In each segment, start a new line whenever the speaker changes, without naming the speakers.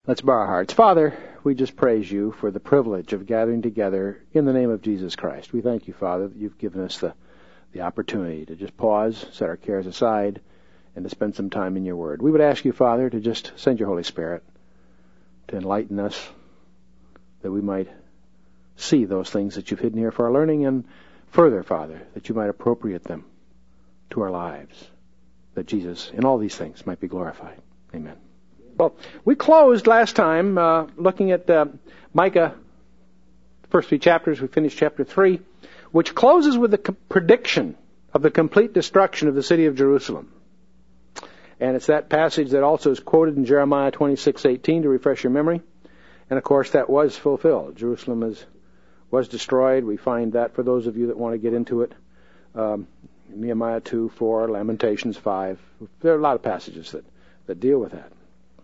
Let's bow our hearts. Father, we just praise you for the privilege of gathering together in the name of Jesus Christ. We thank you, Father, that you've given us the opportunity to just pause, set our cares aside, and to spend some time in your word. We would ask you, Father, to just send your Holy Spirit to enlighten us, that we might see those things that you've hidden here for our learning, and further, Father, that you might appropriate them to our lives, that Jesus, in all these things, might be glorified. Amen. Well, we closed last time looking at Micah, the first 3 chapters. We finished chapter 3, which closes with the prediction of the complete destruction of the city of Jerusalem. And it's that passage that also is quoted in Jeremiah 26:18 to refresh your memory. And, of course, that was fulfilled. Jerusalem was destroyed. We find that for those of you that want to get into it. Nehemiah 2, 4, Lamentations 5. There are a lot of passages that deal with that.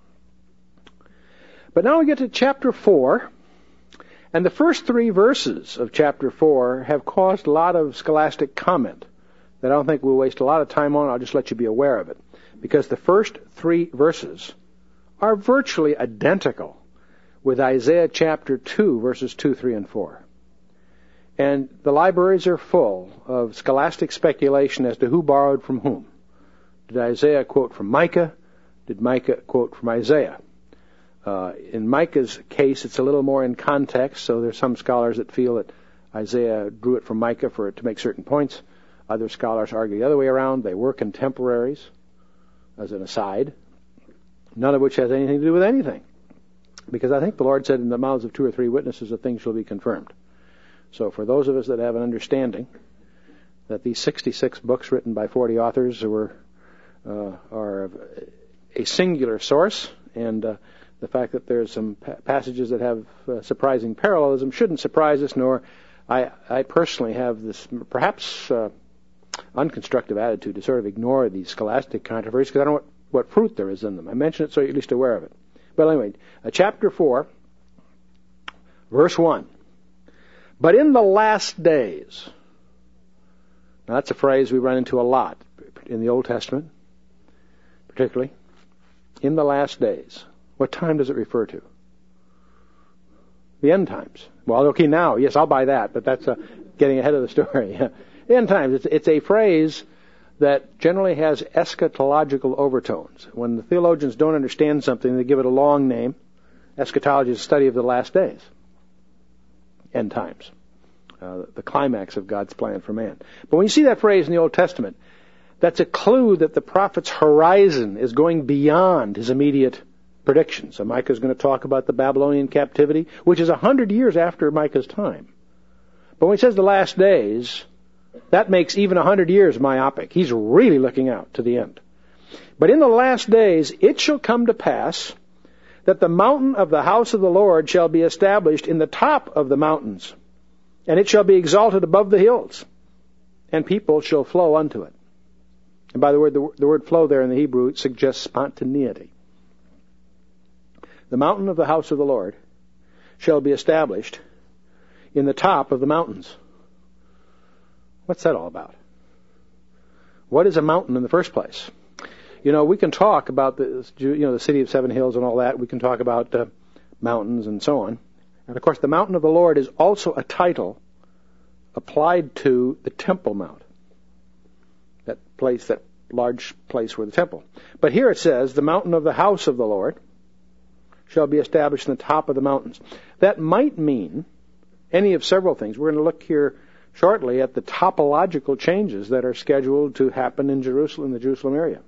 But now we get to chapter 4, and the first 3 verses of chapter 4 have caused a lot of scholastic comment that I don't think we'll waste a lot of time on. I'll just let you be aware of it, because the first 3 verses are virtually identical with Isaiah chapter 2, verses 2, 3, and 4. And the libraries are full of scholastic speculation as to who borrowed from whom. Did Isaiah quote from Micah? Did Micah quote from Isaiah? In Micah's case, it's a little more in context, so there's some scholars that feel that Isaiah drew it from Micah to make certain points. Other scholars argue the other way around. They were contemporaries, as an aside, none of which has anything to do with anything. Because I think the Lord said, in the mouths of 2 or 3 witnesses, a thing shall be confirmed. So for those of us that have an understanding that these 66 books written by 40 authors are of a singular source, and the fact that there's some passages that have surprising parallelism shouldn't surprise us, nor I personally have this perhaps unconstructive attitude to sort of ignore these scholastic controversies because I don't know what fruit there is in them. I mention it so you're at least aware of it. But anyway, chapter 4, verse 1. But in the last days. Now that's a phrase we run into a lot in the Old Testament, particularly. In the last days. What time does it refer to? The end times. Well, okay, now, yes, I'll buy that, but that's getting ahead of the story. End times. It's a phrase that generally has eschatological overtones. When the theologians don't understand something, they give it a long name. Eschatology is a study of the last days. End times. The climax of God's plan for man. But when you see that phrase in the Old Testament, that's a clue that the prophet's horizon is going beyond his immediate prediction. So Micah's going to talk about the Babylonian captivity, which is 100 years after Micah's time. But when he says the last days, that makes even 100 years myopic. He's really looking out to the end. But in the last days, it shall come to pass that the mountain of the house of the Lord shall be established in the top of the mountains, and it shall be exalted above the hills, and people shall flow unto it. And by the way, the word flow there in the Hebrew suggests spontaneity. The mountain of the house of the Lord shall be established in the top of the mountains. What's that all about? What is a mountain in the first place? You know, we can talk about the city of 7 hills and all that. We can talk about mountains and so on. And of course, the mountain of the Lord is also a title applied to the Temple Mount. That large place where the temple. But here it says, the mountain of the house of the Lord shall be established in the top of the mountains. That might mean any of several things. We're going to look here shortly at the topological changes that are scheduled to happen in Jerusalem, the Jerusalem area.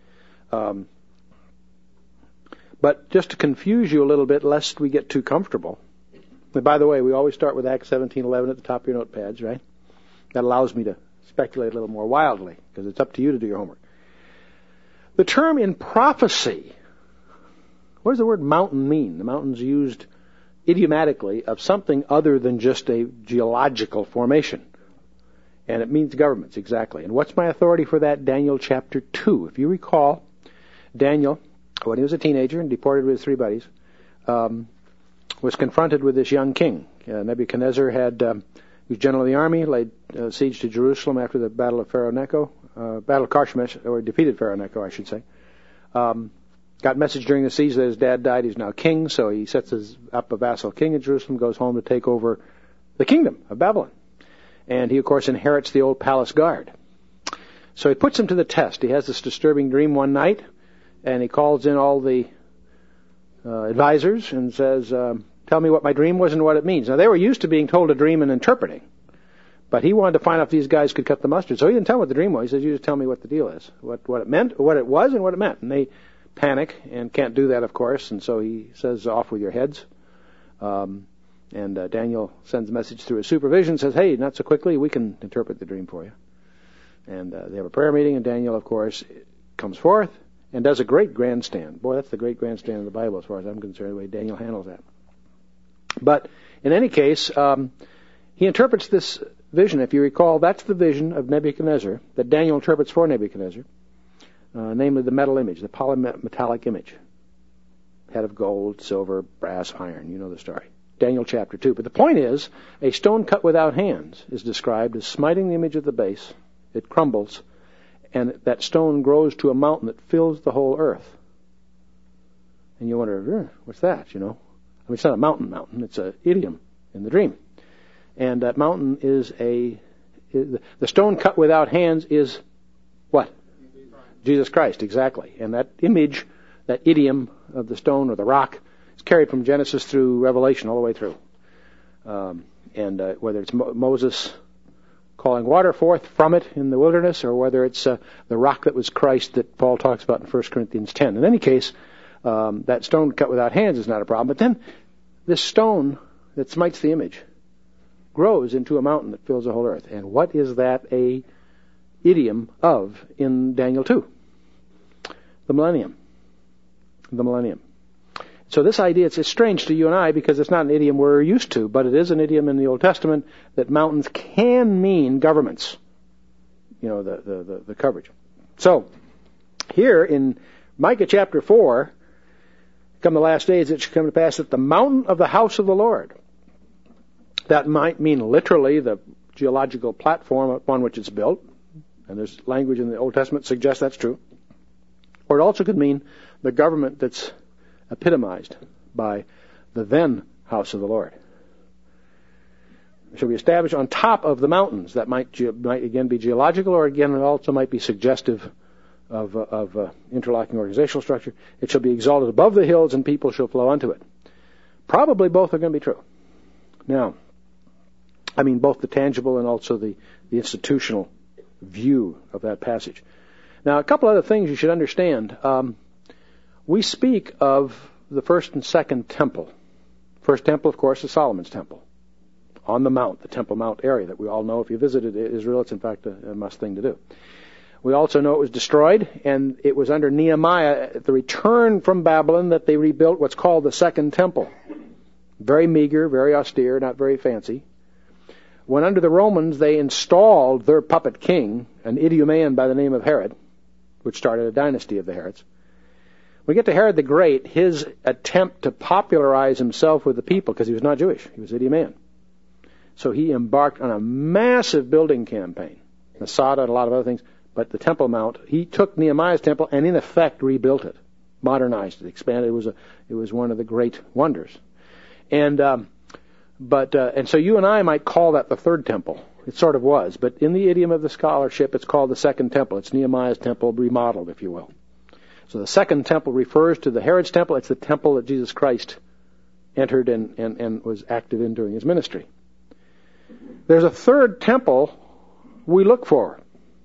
But just to confuse you a little bit, lest we get too comfortable. And by the way, we always start with Acts 17:11 at the top of your notepads, right? That allows me to speculate a little more wildly, because it's up to you to do your homework. The term in prophecy, what does the word mountain mean? The mountain's used idiomatically of something other than just a geological formation. And it means governments, exactly. And what's my authority for that? Daniel chapter 2. If you recall, Daniel, when he was a teenager and deported with his 3 buddies, was confronted with this young king. Nebuchadnezzar he was general of the army, laid siege to Jerusalem after the Battle of Pharaoh Necho, Battle of Carchemish, or defeated Pharaoh Necho, I should say. got a message during the siege that his dad died. He's now king, so he sets up a vassal king in Jerusalem, goes home to take over the kingdom of Babylon. And he, of course, inherits the old palace guard. So he puts him to the test. He has this disturbing dream one night, and he calls in all the advisors and says, tell me what my dream was and what it means. Now, they were used to being told a dream and interpreting, but he wanted to find out if these guys could cut the mustard. So he didn't tell them what the dream was. He says, you just tell me what the deal is, what it meant, what it was, and what it meant. And they panic and can't do that, of course, and so he says, off with your heads. And Daniel sends a message through his supervision, says, hey, not so quickly, we can interpret the dream for you. And they have a prayer meeting, and Daniel, of course, comes forth and does a great grandstand. Boy, that's the great grandstand of the Bible as far as I'm concerned, the way Daniel handles that. But in any case, he interprets this vision. If you recall, that's the vision of Nebuchadnezzar that Daniel interprets for Nebuchadnezzar, namely the metal image, the polymetallic image. Head of gold, silver, brass, iron. You know the story. Daniel chapter 2. But the point is, a stone cut without hands is described as smiting the image at the base. It crumbles, and that stone grows to a mountain that fills the whole earth. And you wonder, what's that, you know? I mean, it's not a mountain, it's an idiom in the dream. And that mountain is the stone cut without hands is what? Jesus Christ, exactly. And that image, that idiom of the stone or the rock, is carried from Genesis through Revelation all the way through. Whether it's Moses calling water forth from it in the wilderness, or whether it's the rock that was Christ that Paul talks about in 1 Corinthians 10. In any case, that stone cut without hands is not a problem. But then this stone that smites the image grows into a mountain that fills the whole earth. And what is that a idiom of in Daniel 2? The millennium. The millennium. So this idea, it's strange to you and I because it's not an idiom we're used to, but it is an idiom in the Old Testament that mountains can mean governments. You know, the coverage. So, here in Micah chapter 4, come the last days, it shall come to pass that the mountain of the house of the Lord, that might mean literally the geological platform upon which it's built, and there's language in the Old Testament that suggests that's true, or it also could mean the government that's epitomized by the then house of the Lord. It shall be established on top of the mountains. That might again be geological, or again it also might be suggestive of interlocking organizational structure. It shall be exalted above the hills, and people shall flow unto it. Probably both are going to be true. Now, I mean both the tangible and also the institutional view of that passage. Now, a couple other things you should understand. We speak of the first and second temple. First temple, of course, is Solomon's temple on the mount, the Temple Mount area that we all know. If you visited Israel, it's in fact a must thing to do. We also know it was destroyed, and it was under Nehemiah at the return from Babylon that they rebuilt what's called the Second Temple. Very meager, very austere, not very fancy. When under the Romans they installed their puppet king, an Idumean by the name of Herod, which started a dynasty of the Herods. We get to Herod the Great, his attempt to popularize himself with the people, because he was not Jewish, he was Idumean. So he embarked on a massive building campaign, Masada and a lot of other things, but the Temple Mount, he took Nehemiah's temple and in effect rebuilt it, modernized it, expanded it. It was one of the great wonders. And so you and I might call that the third temple. It sort of was, but in the idiom of the scholarship, it's called the Second Temple. It's Nehemiah's temple remodeled, if you will. So the Second Temple refers to the Herod's temple. It's the temple that Jesus Christ entered and was active in during his ministry. There's a third temple we look for.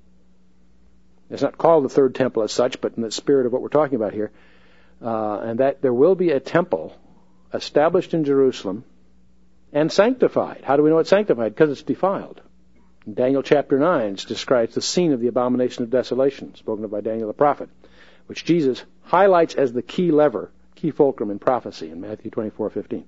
It's not called the third temple as such, but in the spirit of what we're talking about here, and that there will be a temple established in Jerusalem and sanctified. How do we know it's sanctified? Because it's defiled. In Daniel chapter 9, it describes the scene of the abomination of desolation, spoken of by Daniel the prophet, which Jesus highlights as the key lever, key fulcrum in prophecy in Matthew 24:15.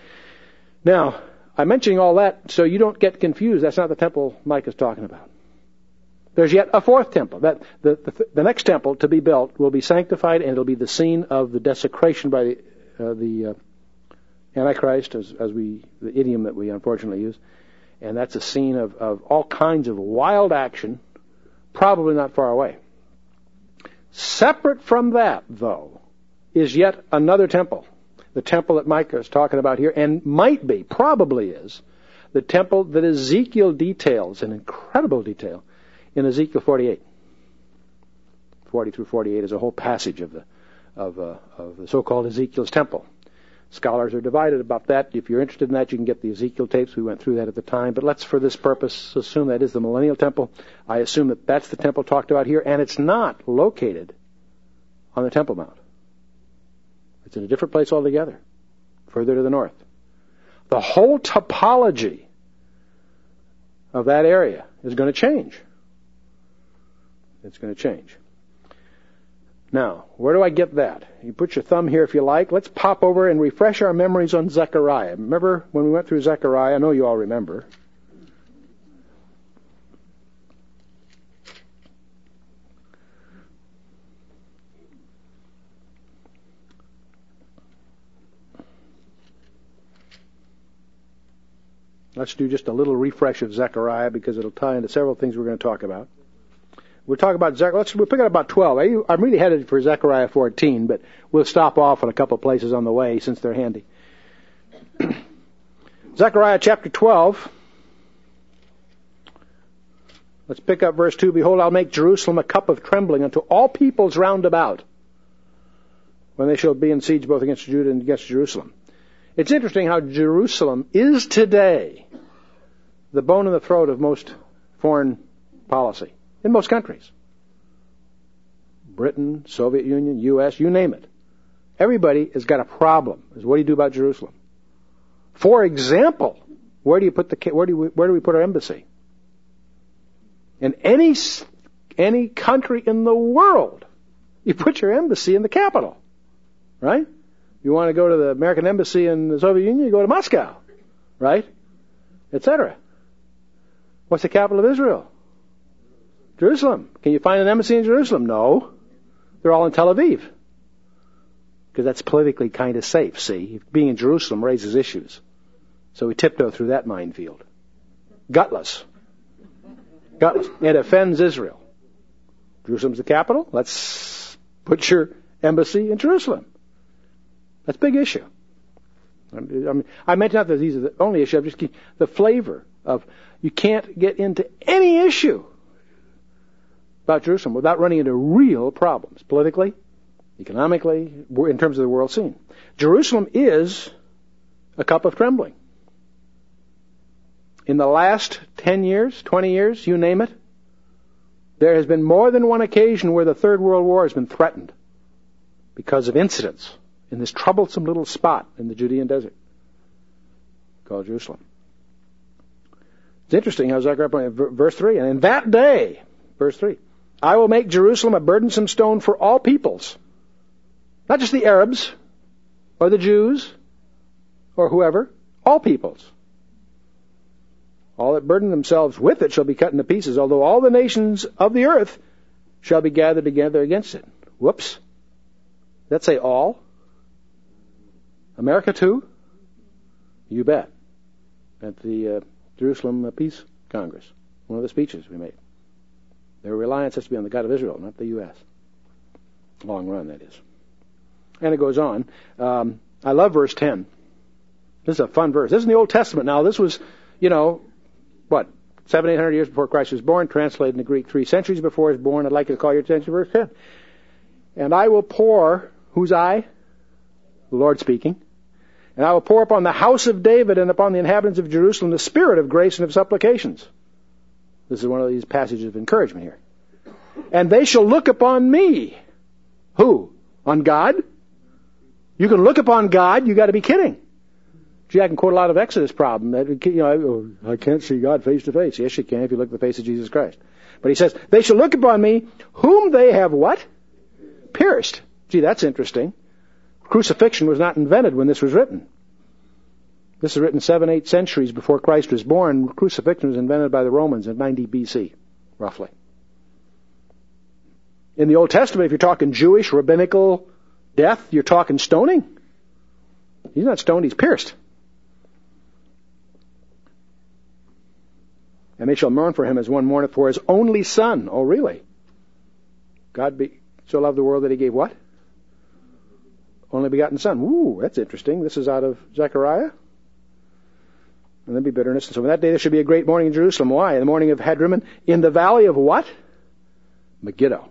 Now, I'm mentioning all that so you don't get confused. That's not the temple Mike is talking about. There's yet a fourth temple. That the next temple to be built will be sanctified, and it'll be the scene of the desecration by the Antichrist, as the idiom that we unfortunately use. And that's a scene of all kinds of wild action, probably not far away. Separate from that, though, is yet another temple. The temple that Micah is talking about here, and might be, probably is, the temple that Ezekiel details in incredible detail in Ezekiel 48. 40 through 48 is a whole passage of the so-called Ezekiel's temple. Scholars are divided about that. If you're interested in that, you can get the Ezekiel tapes. We went through that at the time. But let's, for this purpose, assume that is the millennial temple. I assume that that's the temple talked about here, and it's not located on the Temple Mount. It's in a different place altogether, further to the north. The whole topology of that area is going to change. It's going to change. Now, where do I get that? You put your thumb here if you like. Let's pop over and refresh our memories on Zechariah. Remember when we went through Zechariah? I know you all remember. Let's do just a little refresh of Zechariah because it'll tie into several things we're going to talk about. We'll talk about Zechariah. We'll pick up about 12. I'm really headed for Zechariah 14, but we'll stop off in a couple of places on the way since they're handy. Zechariah chapter 12. Let's pick up verse 2. Behold, I'll make Jerusalem a cup of trembling unto all peoples round about, when they shall be in siege both against Judah and against Jerusalem. It's interesting how Jerusalem is today the bone in the throat of most foreign policy. In most countries. Britain, Soviet Union, U.S., you name it. Everybody has got a problem. What do you do about Jerusalem? For example, where do we put our embassy? In any country in the world, you put your embassy in the capital. Right? You want to go to the American embassy in the Soviet Union, you go to Moscow. Right? Etc. What's the capital of Israel? Jerusalem. Can you find an embassy in Jerusalem? No. They're all in Tel Aviv. Because that's politically kind of safe, see? Being in Jerusalem raises issues. So we tiptoe through that minefield. Gutless. It offends Israel. Jerusalem's the capital. Let's put your embassy in Jerusalem. That's a big issue. I mentioned not that these are the only issue. I'm just the flavor of you can't get into any issue about Jerusalem without running into real problems, politically, economically, in terms of the world scene. Jerusalem is a cup of trembling. In the last 10 years, 20 years, you name it, there has been more than one occasion where the Third World War has been threatened because of incidents in this troublesome little spot in the Judean desert called Jerusalem. It's interesting how Zechariah, verse 3, and in that day, verse 3, I will make Jerusalem a burdensome stone for all peoples. Not just the Arabs, or the Jews, or whoever. All peoples. All that burden themselves with it shall be cut into pieces, although all the nations of the earth shall be gathered together against it. Whoops. Did that say all? America too? You bet. At the Jerusalem Peace Congress. One of the speeches we made. Their reliance has to be on the God of Israel, not the U.S. Long run, that is. And it goes on. I love verse 10. This is a fun verse. This is in the Old Testament. Now, this was, 700-800 years before Christ was born, translated into Greek 3 centuries before he was born. I'd like you to call your attention to verse 10. And I will pour, who's I? The Lord speaking. And I will pour upon the house of David and upon the inhabitants of Jerusalem the spirit of grace and of supplications. This is one of these passages of encouragement here. And they shall look upon me. Who? On God? You can look upon God, you got to be kidding. Gee, I can quote a lot of Exodus problem. I can't see God face to face. Yes, you can if you look at the face of Jesus Christ. But he says, they shall look upon me, whom they have what? Pierced. Gee, that's interesting. Crucifixion was not invented when this was written. This is written 7-8 centuries before Christ was born. Crucifixion was invented by the Romans in 90 BC, roughly. In the Old Testament, if you're talking Jewish, rabbinical death, you're talking stoning. He's not stoned, he's pierced. And they shall mourn for him as one mourneth for his only son. Oh, really? God so loved the world that he gave what? only begotten Son. Ooh, that's interesting. This is out of Zechariah. And there'll be bitterness. And so on that day there should be a great mourning in Jerusalem. Why? In the morning of Hadrimmon. In the valley of what? Megiddo.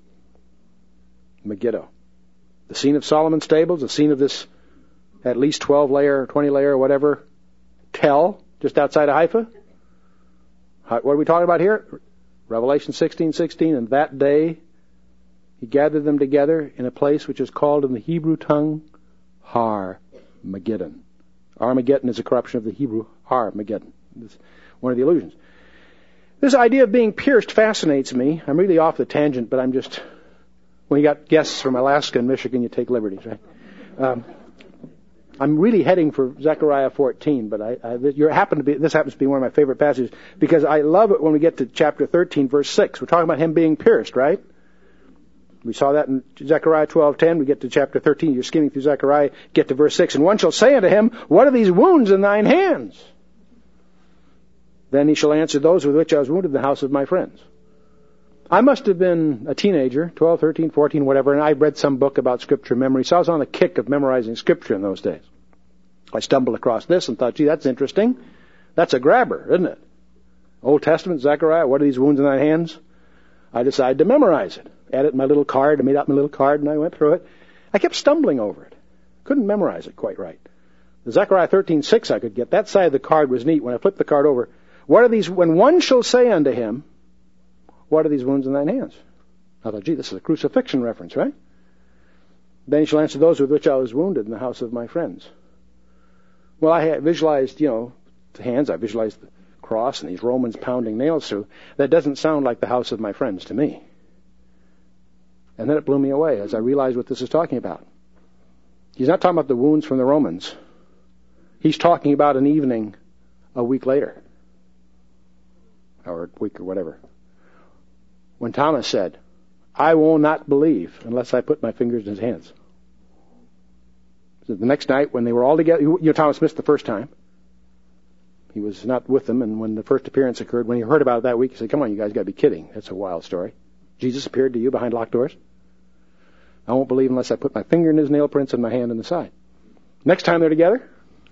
Megiddo. The scene of Solomon's stables, the scene of this at least 12-layer, 20-layer, or whatever, tell, just outside of Haifa. What are we talking about here? Revelation 16:16. And that day he gathered them together in a place which is called in the Hebrew tongue Har Megiddon. Armageddon is a corruption of the Hebrew Har Megiddon. It's one of the illusions. This idea of being pierced fascinates me. I'm really off the tangent, but I'm just... When you got guests from Alaska and Michigan, you take liberties, right? I'm really heading for Zechariah 14, but this happens to be one of my favorite passages because I love it when we get to chapter 13, verse 6. We're talking about him being pierced, right? We saw that in Zechariah 12:10. We get to chapter 13. You're skimming through Zechariah, get to verse 6. And one shall say unto him, what are these wounds in thine hands? Then he shall answer, those with which I was wounded in the house of my friends. I must have been a teenager, 12, 13, 14, whatever, and I read some book about Scripture memory, so I was on the kick of memorizing Scripture in those days. I stumbled across this and thought, gee, that's interesting. That's a grabber, isn't it? Old Testament, Zechariah, what are these wounds in thy hands? I decided to memorize it. Added my little card, I made out my little card, and I went through it. I kept stumbling over it. Couldn't memorize it quite right. The Zechariah 13:6 I could get. That side of the card was neat. When I flipped the card over, what are these, when one shall say unto him, what are these wounds in thine hands? I thought, gee, this is a crucifixion reference, right? Then he shall answer, those with which I was wounded in the house of my friends. Well, I had visualized, the hands. I visualized the cross and these Romans pounding nails through. That doesn't sound like the house of my friends to me. And then it blew me away as I realized what this is talking about. He's not talking about the wounds from the Romans. He's talking about an evening a week later. Or a week or whatever. When Thomas said, I will not believe unless I put my fingers in his hands. So the next night when they were all together, Thomas missed the first time. He was not with them, and when the first appearance occurred, when he heard about it that week, he said, come on, you guys got to be kidding. That's a wild story. Jesus appeared to you behind locked doors. I won't believe unless I put my finger in his nail prints and my hand in the side. Next time they're together,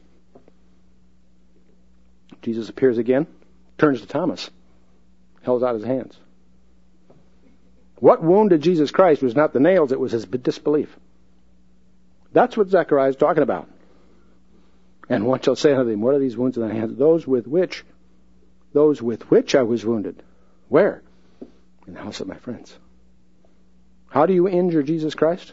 Jesus appears again, turns to Thomas, holds out his hands. What wounded Jesus Christ was not the nails, it was his disbelief. That's what Zechariah is talking about. And one shall say unto them, what are these wounds in thy hands? Those with which I was wounded. Where? In the house of my friends. How do you injure Jesus Christ?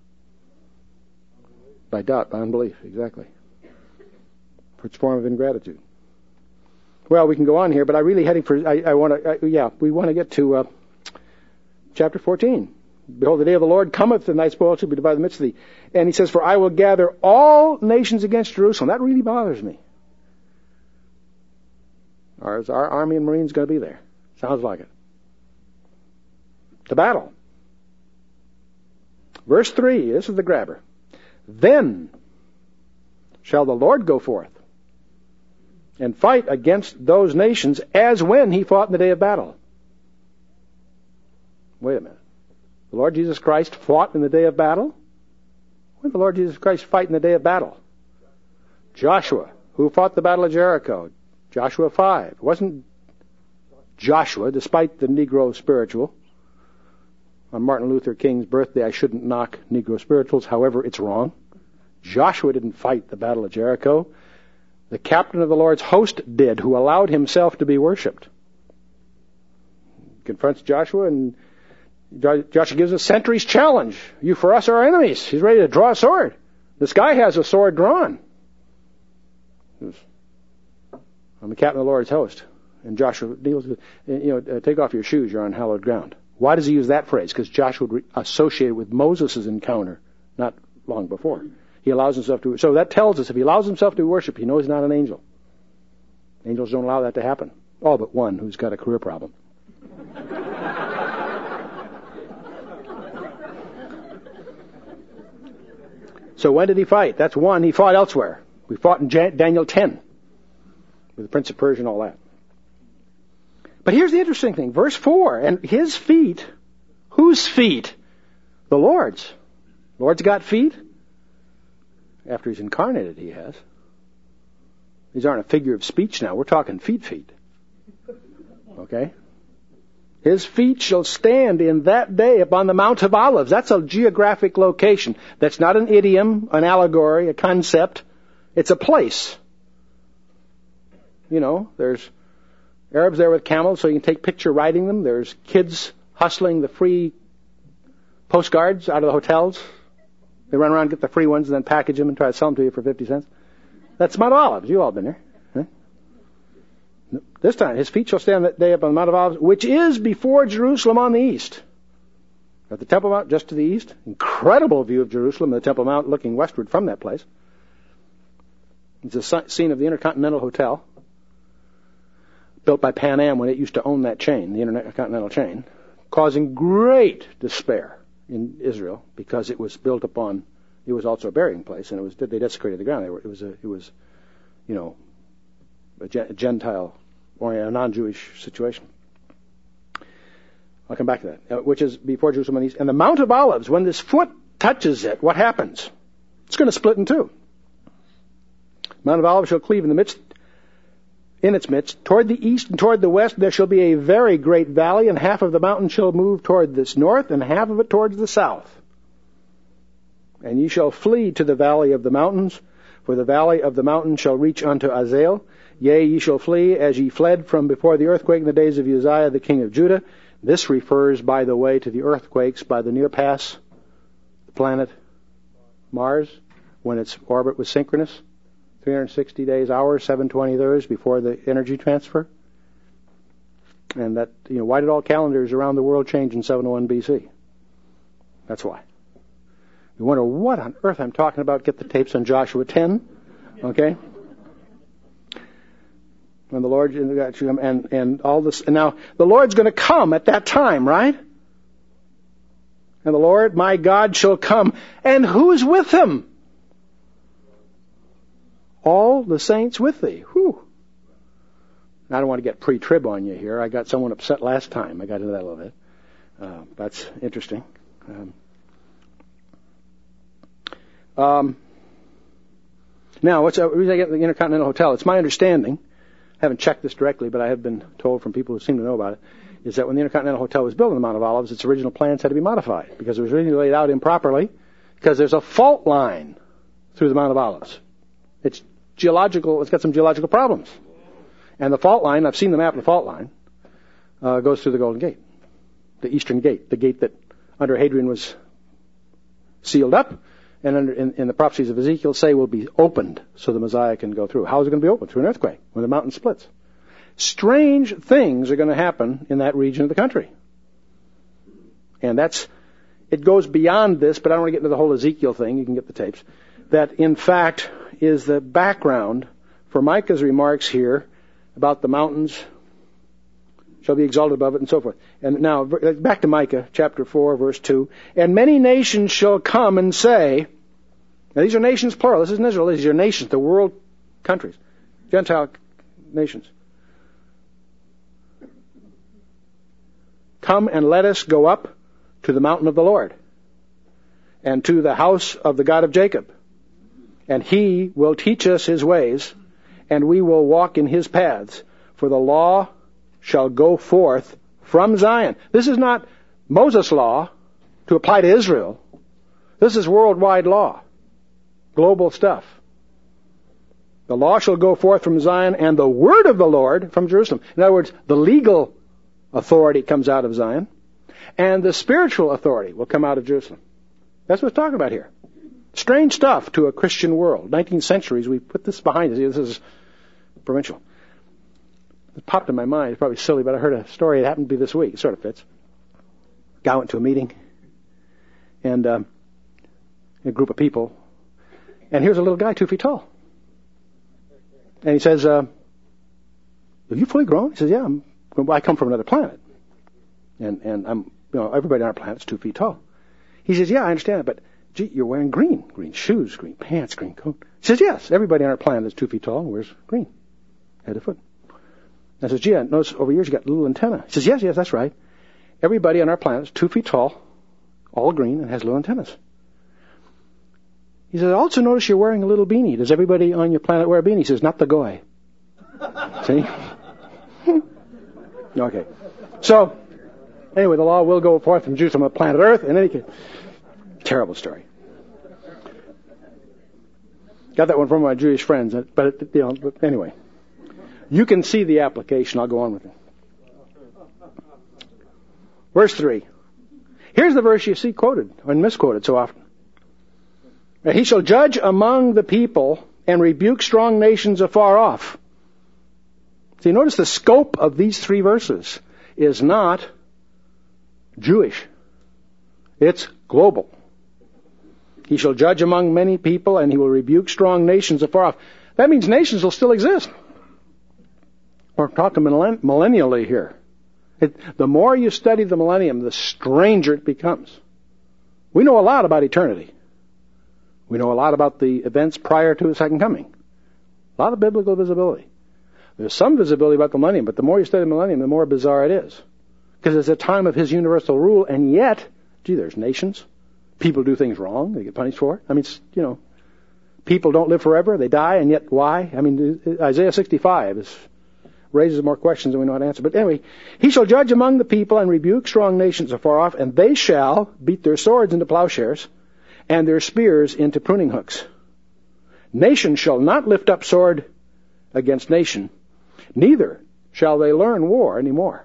By doubt, by unbelief, exactly. For its form of ingratitude. Well, we can go on here, but I'm really heading for, we want to get to chapter 14. Behold, the day of the Lord cometh, and thy spoil shall be divided in the midst of thee. And he says, for I will gather all nations against Jerusalem. That really bothers me. Is our army and marines going to be there? Sounds like it. To battle. Verse 3, this is the grabber. Then shall the Lord go forth and fight against those nations as when he fought in the day of battle. Wait a minute. The Lord Jesus Christ fought in the day of battle? When did the Lord Jesus Christ fight in the day of battle? Joshua. Who fought the battle of Jericho? Joshua 5. It wasn't Joshua, despite the Negro spiritual. On Martin Luther King's birthday, I shouldn't knock Negro spirituals. However, it's wrong. Joshua didn't fight the battle of Jericho. The captain of the Lord's host did, who allowed himself to be worshipped. Confronts Joshua, and Joshua gives a sentry's challenge. You for us are our enemies. He's ready to draw a sword. This guy has a sword drawn. I'm the captain of the Lord's host. And Joshua deals with, take off your shoes, you're on hallowed ground. Why does he use that phrase? Because Joshua would associate it with Moses' encounter, not long before. He allows himself to, so that tells us if he allows himself to worship, he knows he's not an angel. Angels don't allow that to happen. All but one who's got a career problem. So when did he fight? That's one. He fought elsewhere. We fought in Daniel 10 with the Prince of Persia and all that. But here's the interesting thing. Verse 4, and his feet, whose feet? The Lord's. Lord's got feet? after he's incarnated, he has. These aren't a figure of speech now. We're talking feet. Okay? His feet shall stand in that day upon the Mount of Olives. That's a geographic location. That's not an idiom, an allegory, a concept. It's a place. You know, there's Arabs there with camels, so you can take picture riding them. There's kids hustling the free postcards out of the hotels. They run around and get the free ones and then package them and try to sell them to you for 50 cents. That's Mount Olives. You've all been there. Right? This time, his feet shall stand that day upon the Mount of Olives, which is before Jerusalem on the east. At the Temple Mount just to the east. Incredible view of Jerusalem and the Temple Mount looking westward from that place. It's a scene of the Intercontinental Hotel, built by Pan Am when it used to own that chain, the Intercontinental chain, causing great despair in Israel because it was built upon, it was also a burying place, and they desecrated the ground. It was a Gentile or a non-Jewish situation. I'll come back to that, which is before Jerusalem on the east. And the Mount of Olives, when this foot touches it, what happens? It's going to split in two. Mount of Olives shall cleave in its midst, toward the east and toward the west there shall be a very great valley, and half of the mountain shall move toward this north, and half of it towards the south. And ye shall flee to the valley of the mountains, for the valley of the mountains shall reach unto Azel. Yea, ye shall flee as ye fled from before the earthquake in the days of Uzziah the king of Judah. This refers, by the way, to the earthquakes by the near pass, the planet Mars, when its orbit was synchronous. 360 days, hours, 720 thirds before the energy transfer. And that, why did all calendars around the world change in 701 BC? That's why. You wonder what on earth I'm talking about. Get the tapes on Joshua 10. Okay? When the Lord, and all this, and now the Lord's going to come at that time, right? And the Lord, my God, shall come. And who's with him? All the saints with thee. Whew. I don't want to get pre-trib on you here. I got someone upset last time. I got into that a little bit. That's interesting. Now, what's the reason I get the Intercontinental Hotel? It's my understanding, I haven't checked this directly, but I have been told from people who seem to know about it, is that when the Intercontinental Hotel was built on the Mount of Olives, its original plans had to be modified because it was originally laid out improperly, because there's a fault line through the Mount of Olives. It's geological. It's got some geological problems. And the fault line, I've seen the map of the fault line, goes through the Golden Gate, the Eastern Gate, the gate that under Hadrian was sealed up, and in the prophecies of Ezekiel say will be opened so the Messiah can go through. How is it going to be opened? Through an earthquake, when the mountain splits. Strange things are going to happen in that region of the country. And it goes beyond this, but I don't want to get into the whole Ezekiel thing. You can get the tapes. That, in fact, is the background for Micah's remarks here about the mountains shall be exalted above it and so forth. And now, back to Micah, chapter 4, verse 2. And many nations shall come and say, now these are nations plural, this isn't Israel, these are nations, the world countries, Gentile nations. Come and let us go up to the mountain of the Lord, and to the house of the God of Jacob. And he will teach us his ways, and we will walk in his paths. For the law shall go forth from Zion. This is not Moses' law to apply to Israel. This is worldwide law. Global stuff. The law shall go forth from Zion, and the word of the Lord from Jerusalem. In other words, the legal authority comes out of Zion, and the spiritual authority will come out of Jerusalem. That's what it's talking about here. Strange stuff to a Christian world. 19th centuries, we put this behind us. This is provincial. It popped in my mind. It's probably silly, but I heard a story. It happened to be this week. It sort of fits. Guy went to a meeting, and a group of people, and here's a little guy 2 feet tall. And he says, are you fully grown? He says, yeah, I come from another planet. And I'm, everybody on our planet's 2 feet tall. He says, yeah, I understand it, but gee, you're wearing green shoes, green pants, green coat. He says, yes, everybody on our planet is 2 feet tall and wears green, head to foot. I says, gee, I notice over years you got little antenna. He says, yes, that's right. Everybody on our planet is 2 feet tall, all green, and has little antennas. He says, I also notice you're wearing a little beanie. Does everybody on your planet wear a beanie? He says, not the goy. See? Okay. So, anyway, the law will go forth from Jews on the planet Earth. In any case, terrible story. Got that one from my Jewish friends. But anyway. You can see the application. I'll go on with it. Verse 3. Here's the verse you see quoted and misquoted so often. He shall judge among the people and rebuke strong nations afar off. See, notice the scope of these 3 verses is not Jewish. It's global. He shall judge among many people and he will rebuke strong nations afar off. That means nations will still exist. We're talking millennially here. The more you study the millennium, the stranger it becomes. We know a lot about eternity. We know a lot about the events prior to His second coming. A lot of biblical visibility. There's some visibility about the millennium, but the more you study the millennium, the more bizarre it is. Because it's a time of His universal rule, and yet, there's nations. People do things wrong. They get punished for it. I mean, people don't live forever. They die, and yet why? I mean, Isaiah 65 raises more questions than we know how to answer. But anyway, he shall judge among the people and rebuke strong nations afar off, and they shall beat their swords into plowshares and their spears into pruning hooks. Nation shall not lift up sword against nation, neither shall they learn war any more.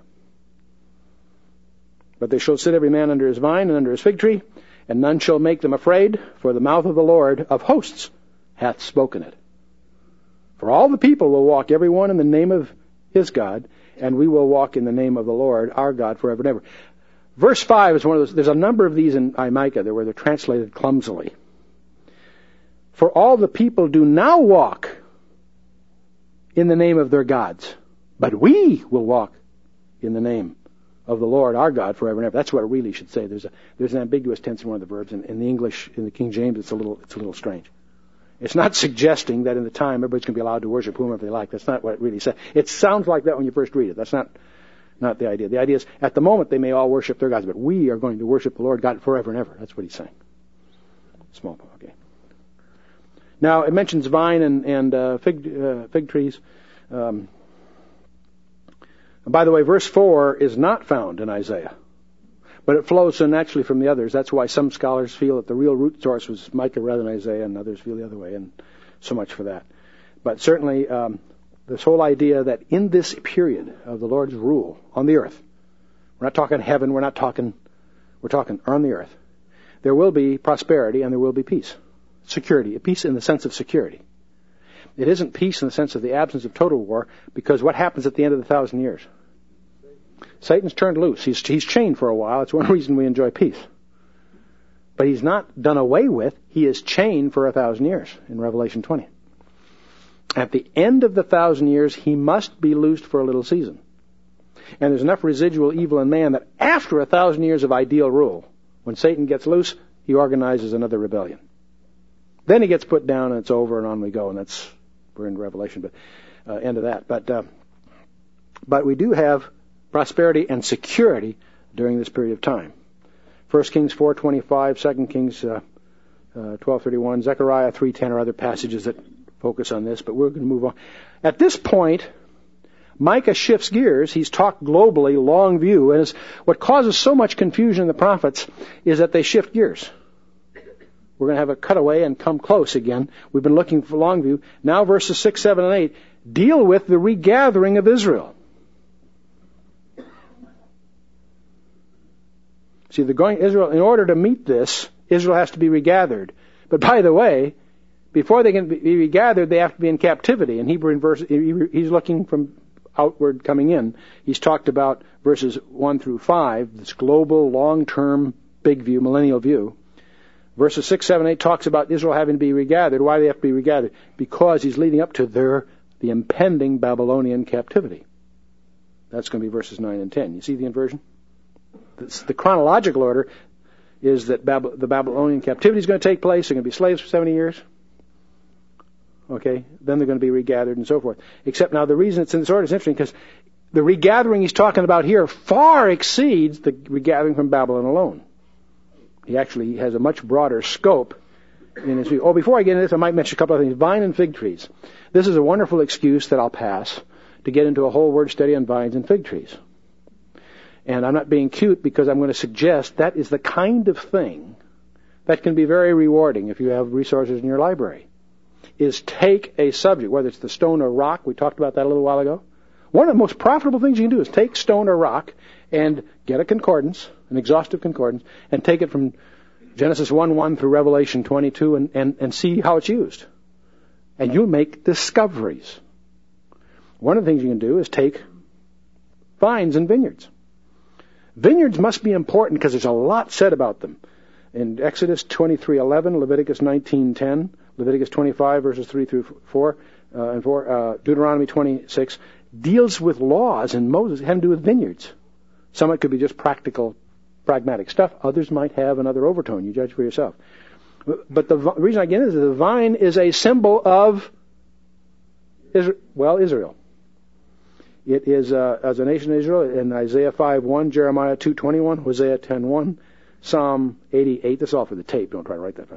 But they shall sit every man under his vine and under his fig tree, and none shall make them afraid, for the mouth of the Lord of hosts hath spoken it. For all the people will walk every one in the name of his God, and we will walk in the name of the Lord our God forever and ever. Verse 5 is one of those. There's a number of these in Micah where they're translated clumsily. For all the people do now walk in the name of their gods, but we will walk in the name of the Lord our God forever and ever. That's what it really should say. There's an ambiguous tense in one of the verbs. In the English, in the King James, it's a little strange. It's not suggesting that in the time everybody's going to be allowed to worship whomever they like. That's not what it really says. It sounds like that when you first read it. That's not the idea. The idea is, at the moment, they may all worship their gods, but we are going to worship the Lord God forever and ever. That's what he's saying. Small, okay. Now, it mentions vine and fig trees. By the way, verse 4 is not found in Isaiah, but it flows so naturally from the others. That's why some scholars feel that the real root source was Micah rather than Isaiah, and others feel the other way, and so much for that. But certainly, this whole idea that in this period of the Lord's rule on the earth, we're not talking heaven, we're talking on the earth, there will be prosperity and there will be peace. Security, peace in the sense of security. It isn't peace in the sense of the absence of total war, because what happens at the end of the 1,000 years? Satan's turned loose. He's chained for a while. That's one reason we enjoy peace. But he's not done away with. He is chained for 1,000 years in Revelation 20. At the end of the 1,000 years, he must be loosed for a little season. And there's enough residual evil in man that after 1,000 years of ideal rule, when Satan gets loose, he organizes another rebellion. Then he gets put down and it's over and on we go. And we're in Revelation, but end of that. But we do have prosperity and security during this period of time. 1 Kings 4:25, 2 Kings 12:31, Zechariah 3:10 are other passages that focus on this, but we're going to move on. At this point, Micah shifts gears. He's talked globally, long view, and what causes so much confusion in the prophets is that they shift gears. We're going to have a cutaway and come close again. We've been looking for long view. Now verses 6, 7, and 8 deal with the regathering of Israel. See, Israel, in order to meet this, Israel has to be regathered. But by the way, before they can be regathered, they have to be in captivity. In Hebrew, he's looking from outward coming in. He's talked about verses 1 through 5, this global, long-term, big view, millennial view. Verses 6, 7, 8 talks about Israel having to be regathered. Why do they have to be regathered? Because he's leading up to the impending Babylonian captivity. That's going to be verses 9 and 10. You see the inversion? The chronological order is that the Babylonian captivity is going to take place. They're going to be slaves for 70 years. Okay? Then they're going to be regathered and so forth. Except now the reason it's in this order is interesting because the regathering he's talking about here far exceeds the regathering from Babylon alone. He actually has a much broader scope in his view. Oh, before I get into this, I might mention a couple of things. Vine and fig trees. This is a wonderful excuse that I'll pass to get into a whole word study on vines and fig trees. And I'm not being cute because I'm going to suggest that is the kind of thing that can be very rewarding if you have resources in your library, is take a subject, whether it's the stone or rock. We talked about that a little while ago. One of the most profitable things you can do is take stone or rock and get a concordance, an exhaustive concordance, and take it from Genesis 1:1 through Revelation 22 and see how it's used. And you'll make discoveries. One of the things you can do is take vines and vineyards. Vineyards must be important because there's a lot said about them. In Exodus 23:11, Leviticus 19:10, Leviticus 25 verses 3 through 4, Deuteronomy 26 deals with laws in Moses having to do with vineyards. Some it could be just practical, pragmatic stuff. Others might have another overtone. You judge for yourself. But the reason I get it is that the vine is a symbol of Israel. It is as a nation of Israel in Isaiah 5:1, Jeremiah 2:21, Hosea 10:1, Psalm 88. This is all for the tape. Don't try to write that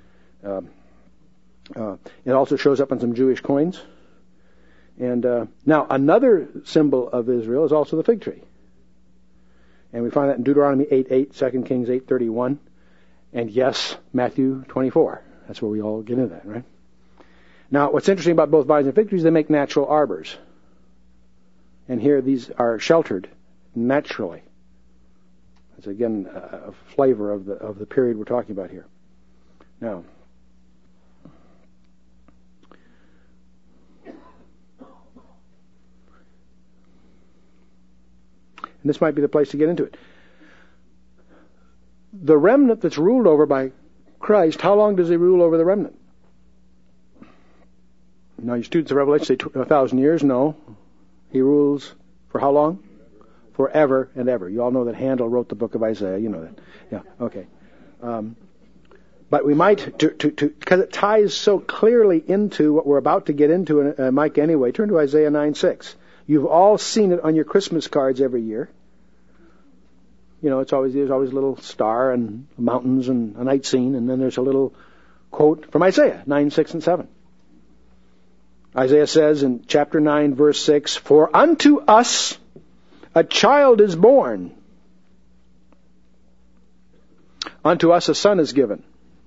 fast. It also shows up on some Jewish coins. And now another symbol of Israel is also the fig tree. And we find that in Deuteronomy 8:8, 2 Kings 8:31, and yes, Matthew 24. That's where we all get into that, right? Now, what's interesting about both vines and fig trees, they make natural arbors. And here these are sheltered naturally. That's again a flavor of the period we're talking about here. Now, and this might be the place to get into it. The remnant that's ruled over by Christ, how long does he rule over the remnant? Now, you students of Revelation say 1,000 years. No. He rules for how long? Forever and ever. You all know that Handel wrote the book of Isaiah. You know that. Yeah, okay. But we might, because it ties so clearly into what we're about to get into, Mike, anyway, turn to Isaiah 9:6. You've all seen it on your Christmas cards every year. You know, there's always a little star and mountains and a night scene, and then there's a little quote from Isaiah 9:6 and 7. Isaiah says in chapter 9, verse 6, "For unto us a child is born, unto us a son is given."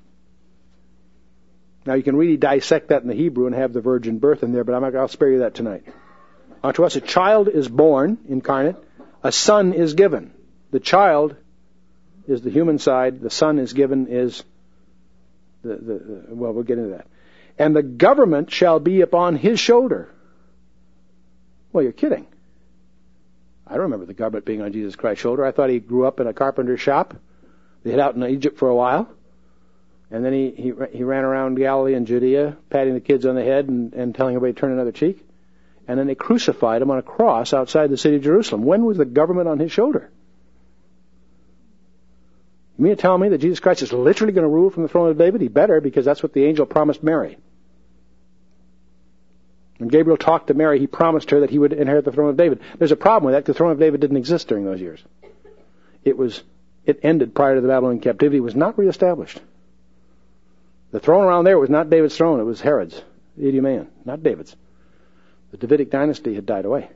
Now you can really dissect that in the Hebrew and have the virgin birth in there, but I'll spare you that tonight. Unto us a child is born, incarnate, a son is given. The child is the human side, the son is given is well, we'll get into that. And the government shall be upon his shoulder. Well, you're kidding. I don't remember the government being on Jesus Christ's shoulder. I thought he grew up in a carpenter's shop. They hid out in Egypt for a while. And then he ran around Galilee and Judea, patting the kids on the head and telling everybody to turn another cheek. And then they crucified him on a cross outside the city of Jerusalem. When was the government on his shoulder? You mean to tell me that Jesus Christ is literally going to rule from the throne of David? He better, because that's what the angel promised Mary. When Gabriel talked to Mary, he promised her that he would inherit the throne of David. There's a problem with that, because the throne of David didn't exist during those years. It ended prior to the Babylonian captivity. It was not reestablished. The throne around there was not David's throne. It was Herod's, the Idumean, not David's. The Davidic dynasty had died away.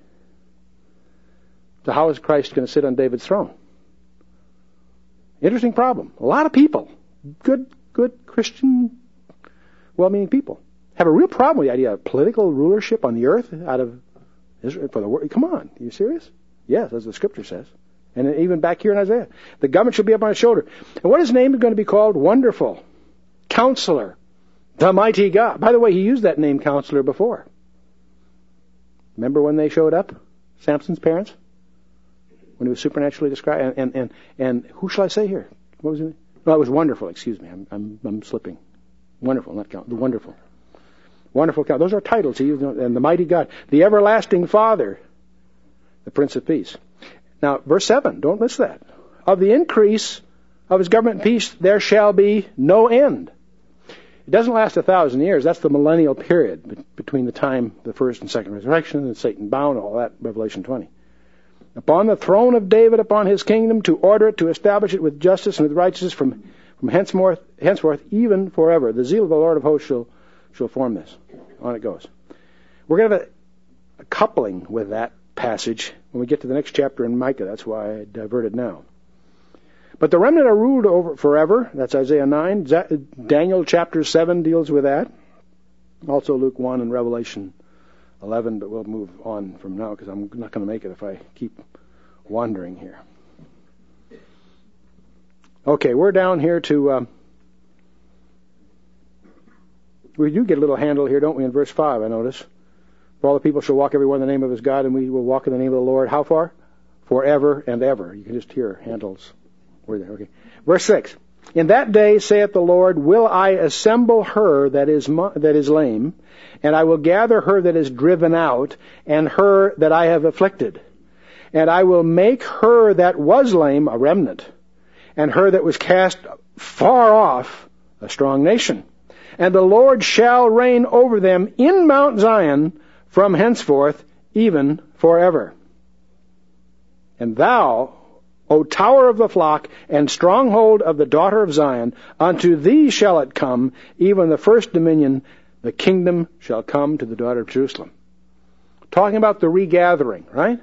So how is Christ going to sit on David's throne? Interesting problem. A lot of people, good Christian, well-meaning people, have a real problem with the idea of political rulership on the earth out of Israel for the world. Come on, are you serious? Yes, as the Scripture says. And even back here in Isaiah, the government shall be up on his shoulder. And what his name is going to be called? Wonderful, Counselor, the Mighty God. By the way, he used that name Counselor before. Remember when they showed up? Samson's parents? When he was supernaturally described? And who shall I say here? What was it? No, it was Wonderful. Excuse me, I'm slipping. Wonderful, not Count. The Wonderful. Wonderful Count. Those are titles he used. And the Mighty God, the Everlasting Father, the Prince of Peace. Now, verse 7, don't miss that. Of the increase of his government and peace, there shall be no end. It doesn't last 1,000 years. That's the millennial period between the time the first and second resurrection and Satan bound, all that, Revelation 20. Upon the throne of David, upon his kingdom, to order it, to establish it with justice and with righteousness from From henceforth, even forever. The zeal of the Lord of hosts shall form this. On it goes. We're going to have a coupling with that passage when we get to the next chapter in Micah. That's why I diverted now. But the remnant are ruled over forever. That's Isaiah 9. Daniel chapter 7 deals with that. Also Luke 1 and Revelation 11, but we'll move on from now because I'm not going to make it if I keep wandering here. Okay, we're down here to... we do get a little handle here, don't we, in verse 5, I notice. For all the people shall walk everyone in the name of his God, and we will walk in the name of the Lord. How far? Forever and ever. You can just hear handles. We're there, okay. Verse 6. In that day, saith the Lord, will I assemble her that is lame, and I will gather her that is driven out, and her that I have afflicted. And I will make her that was lame a remnant, and her that was cast far off a strong nation. And the Lord shall reign over them in Mount Zion from henceforth, even forever. And thou, O tower of the flock, and stronghold of the daughter of Zion, unto thee shall it come, even the first dominion, the kingdom shall come to the daughter of Jerusalem. Talking about the regathering, right?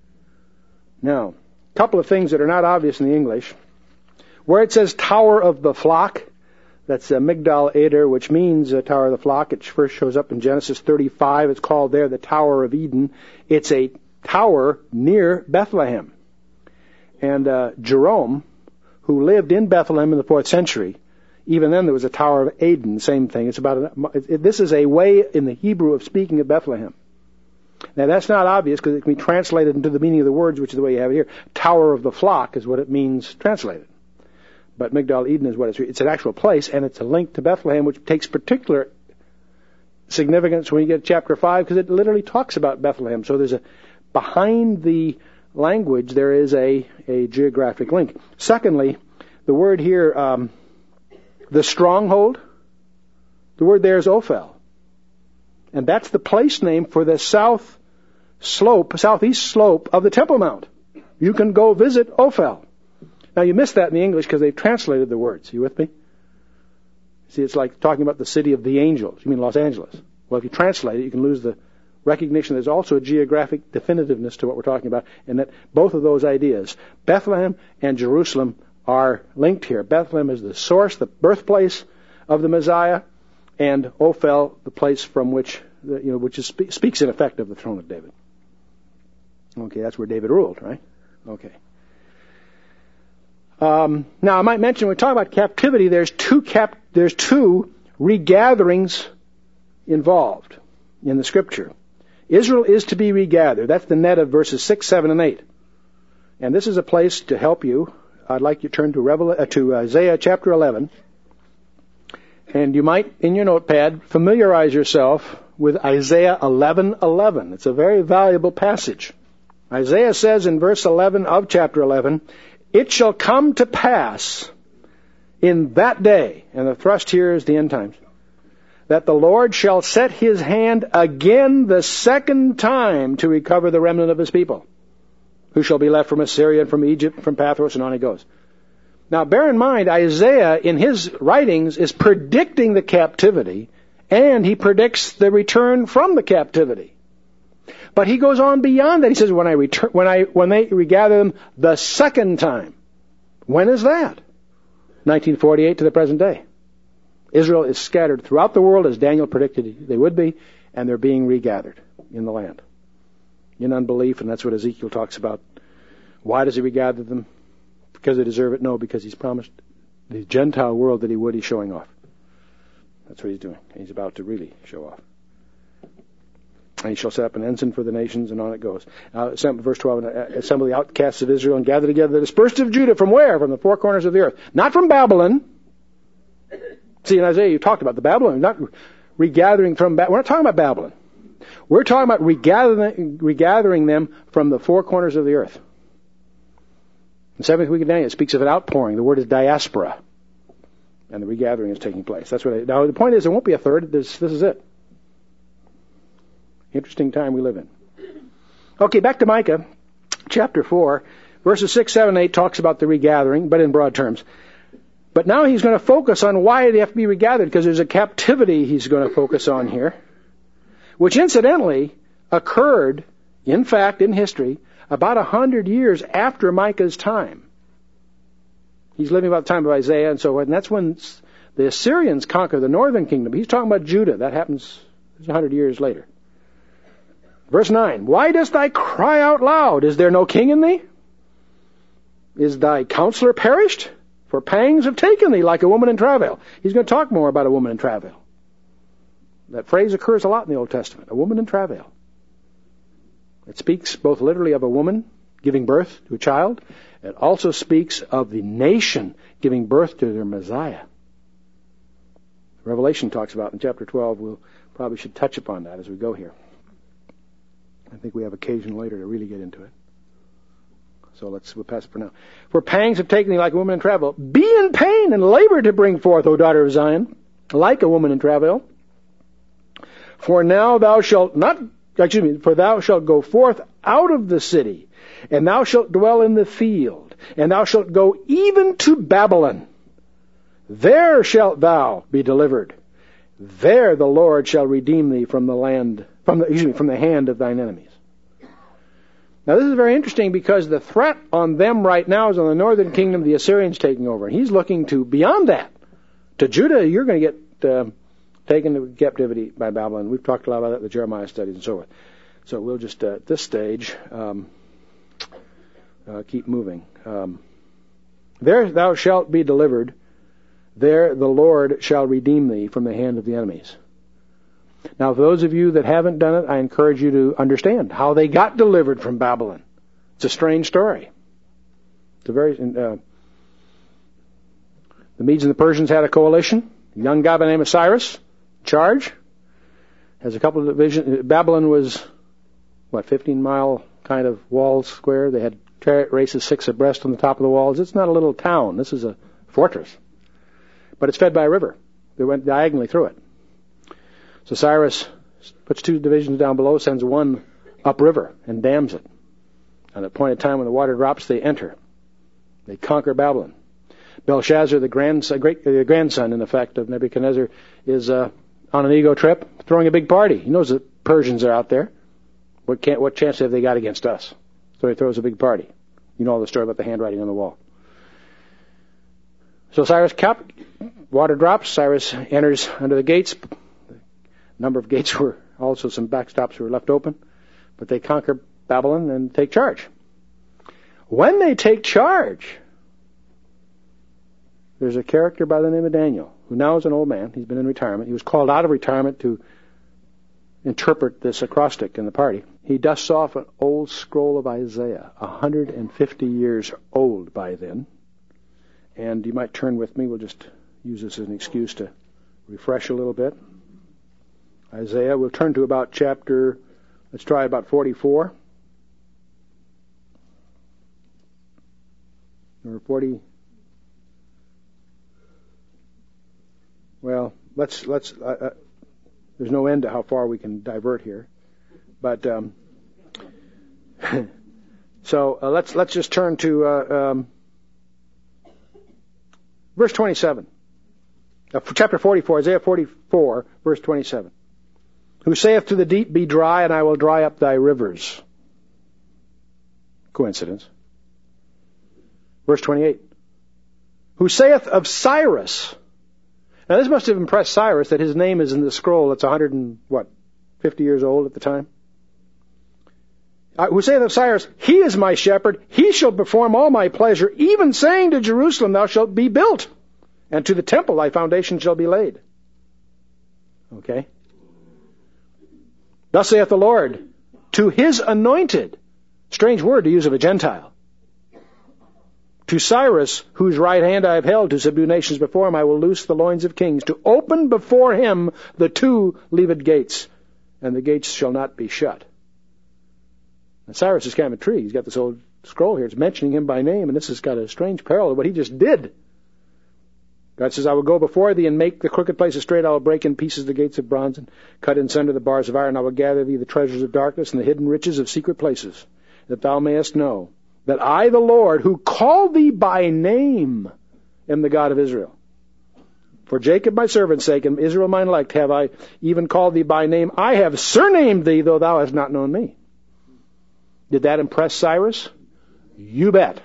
Now, a couple of things that are not obvious in the English. Where it says tower of the flock, that's Migdal Eder, which means Tower of the Flock. It first shows up in Genesis 35. It's called there the Tower of Eden. It's a tower near Bethlehem. And Jerome, who lived in Bethlehem in the 4th century, even then there was a Tower of Eden, same thing. It's about this is a way in the Hebrew of speaking of Bethlehem. Now that's not obvious because it can be translated into the meaning of the words, which is the way you have it here. Tower of the Flock is what it means translated. But Migdal Eden is what it's an actual place, and it's a link to Bethlehem, which takes particular significance when you get to chapter 5, because it literally talks about Bethlehem. So there's behind the language, there is a geographic link. Secondly, the word here, the stronghold, the word there is Ophel. And that's the place name for the southeast slope of the Temple Mount. You can go visit Ophel. Now, you missed that in the English because they've translated the words. You with me? See, it's like talking about the city of the angels. You mean Los Angeles. Well, if you translate it, you can lose the recognition. There's also a geographic definitiveness to what we're talking about, and that both of those ideas, Bethlehem and Jerusalem, are linked here. Bethlehem is the source, the birthplace of the Messiah, and Ophel, the place from which, speaks in effect of the throne of David. Okay, that's where David ruled, right? Okay. Now, I might mention, when we talk about captivity, there's two regatherings involved in the Scripture. Israel is to be regathered. That's the net of verses 6, 7, and 8. And this is a place to help you. I'd like you to turn to Isaiah chapter 11. And you might, in your notepad, familiarize yourself with Isaiah 11:11. It's a very valuable passage. Isaiah says in verse 11 of chapter 11, it shall come to pass in that day, and the thrust here is the end times, that the Lord shall set his hand again the second time to recover the remnant of his people, who shall be left from Assyria and from Egypt, from Pathros, and on it goes. Now, bear in mind, Isaiah, in his writings, is predicting the captivity, and he predicts the return from the captivity. But he goes on beyond that. He says, when they regather them the second time. When is that? 1948 to the present day. Israel is scattered throughout the world, as Daniel predicted they would be, and they're being regathered in the land. In unbelief, and that's what Ezekiel talks about. Why does he regather them? Because they deserve it? No, because he's promised the Gentile world that he would. He's showing off. That's what he's doing. He's about to really show off. And he shall set up an ensign for the nations, and on it goes. Verse 12, assemble the outcasts of Israel and gather together the dispersed of Judah. From where? From the four corners of the earth. Not from Babylon. See, in Isaiah, you talked about the Babylon. Not regathering from Babylon. We're not talking about Babylon. We're talking about regathering them from the four corners of the earth. In the 7th week of Daniel, it speaks of an outpouring. The word is diaspora. And the regathering is taking place. Now, the point is, there won't be a third. This is it. Interesting time we live in. Okay, back to Micah, chapter 4, verses 6, 7, 8 talks about the regathering, but in broad terms. But now he's going to focus on why they have to be regathered, because there's a captivity he's going to focus on here, which incidentally occurred, in fact, in history, about 100 years after Micah's time. He's living about the time of Isaiah and so forth, and that's when the Assyrians conquer the northern kingdom. He's talking about Judah. That happens 100 years later. Verse 9, why dost thou cry out loud? Is there no king in thee? Is thy counselor perished? For pangs have taken thee like a woman in travail. He's going to talk more about a woman in travail. That phrase occurs a lot in the Old Testament, a woman in travail. It speaks both literally of a woman giving birth to a child. It also speaks of the nation giving birth to their Messiah. Revelation talks about in chapter 12. We'll probably should touch upon that as we go here. I think we have occasion later to really get into it. So we'll pass it for now. For pangs have taken thee like a woman in travail. Be in pain and labor to bring forth, O daughter of Zion, like a woman in travail. For thou shalt go forth out of the city, and thou shalt dwell in the field, and thou shalt go even to Babylon. There shalt thou be delivered. There the Lord shall redeem thee from the hand of thine enemies. Now this is very interesting, because the threat on them right now is on the northern kingdom, the Assyrians taking over. And he's looking to beyond that. To Judah, you're going to get taken to captivity by Babylon. We've talked a lot about that in the Jeremiah studies and so forth. So we'll just, at this stage, keep moving. There thou shalt be delivered. There the Lord shall redeem thee from the hand of the enemies. Now, for those of you that haven't done it, I encourage you to understand how they got delivered from Babylon. It's a strange story. It's a very the Medes and the Persians had a coalition. A young guy by the name of Cyrus, in charge, has a couple of divisions. Babylon was 15-mile kind of wall square. They had chariot races 6 abreast on the top of the walls. It's not a little town. This is a fortress, but it's fed by a river. They went diagonally through it. So Cyrus puts 2 divisions down below, sends one upriver, and dams it. And at a point in time when the water drops, they enter. They conquer Babylon. Belshazzar, the grandson, in effect, of Nebuchadnezzar, is on an ego trip, throwing a big party. He knows the Persians are out there. What chance have they got against us? So he throws a big party. You know all the story about the handwriting on the wall. So Cyrus, water drops. Cyrus enters under the gates. A number of gates were also some backstops were left open, but they conquer Babylon and take charge. When they take charge, there's a character by the name of Daniel, who now is an old man. He's been in retirement. He was called out of retirement to interpret this acrostic in the party. He dusts off an old scroll of Isaiah, 150 years old by then. And you might turn with me. We'll just use this as an excuse to refresh a little bit. Isaiah, we'll turn to about let's try about 44. Or 40. Well, let's there's no end to how far we can divert here. But, so let's just turn to, verse 27. Chapter 44, Isaiah 44, verse 27. Who saith to the deep, be dry, and I will dry up thy rivers. Coincidence. Verse 28. Who saith of Cyrus. Now this must have impressed Cyrus that his name is in the scroll that's 50 years old at the time. Who saith of Cyrus, he is my shepherd, he shall perform all my pleasure, even saying to Jerusalem, thou shalt be built, and to the temple thy foundation shall be laid. Okay? Thus saith the Lord, to his anointed, strange word to use of a Gentile, to Cyrus, whose right hand I have held to subdue nations before him, I will loose the loins of kings, to open before him the 2 leaved gates, and the gates shall not be shut. And Cyrus is kind of intrigued. He's got this old scroll here. It's mentioning him by name, and this has got a strange parallel to what he just did. God says, I will go before thee and make the crooked places straight. I will break in pieces the gates of bronze and cut in sunder the bars of iron. I will gather thee the treasures of darkness and the hidden riches of secret places, that thou mayest know that I, the Lord, who called thee by name, am the God of Israel. For Jacob my servant's sake, and Israel mine elect, have I even called thee by name. I have surnamed thee, though thou hast not known me. Did that impress Cyrus? You bet.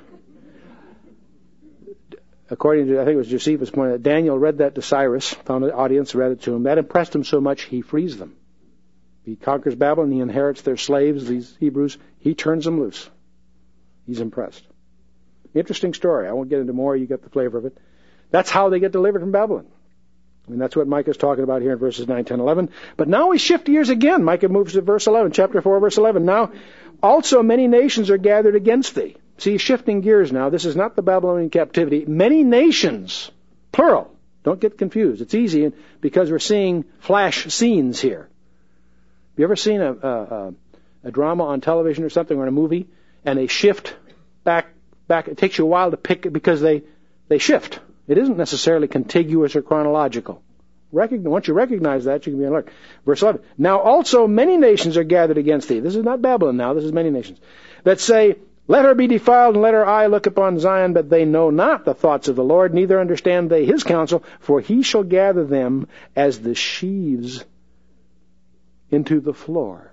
According to, I think it was Josephus pointed out, Daniel read that to Cyrus, found an audience, read it to him. That impressed him so much, he frees them. He conquers Babylon, he inherits their slaves, these Hebrews. He turns them loose. He's impressed. Interesting story. I won't get into more. You get the flavor of it. That's how they get delivered from Babylon. And that's what Micah's talking about here in verses 9, 10, 11. But now we shift gears again. Micah moves to verse 11, chapter 4, verse 11. Now, also many nations are gathered against thee. See, shifting gears now. This is not the Babylonian captivity. Many nations, plural. Don't get confused. It's easy because we're seeing flash scenes here. Have you ever seen a drama on television or something, or in a movie, and they shift back? It takes you a while to pick it because they shift. It isn't necessarily contiguous or chronological. Once you recognize that, you can be on alert. Verse 11. Now also many nations are gathered against thee. This is not Babylon now. This is many nations. That say, let her be defiled, and let her eye look upon Zion, but they know not the thoughts of the Lord, neither understand they his counsel, for he shall gather them as the sheaves into the floor.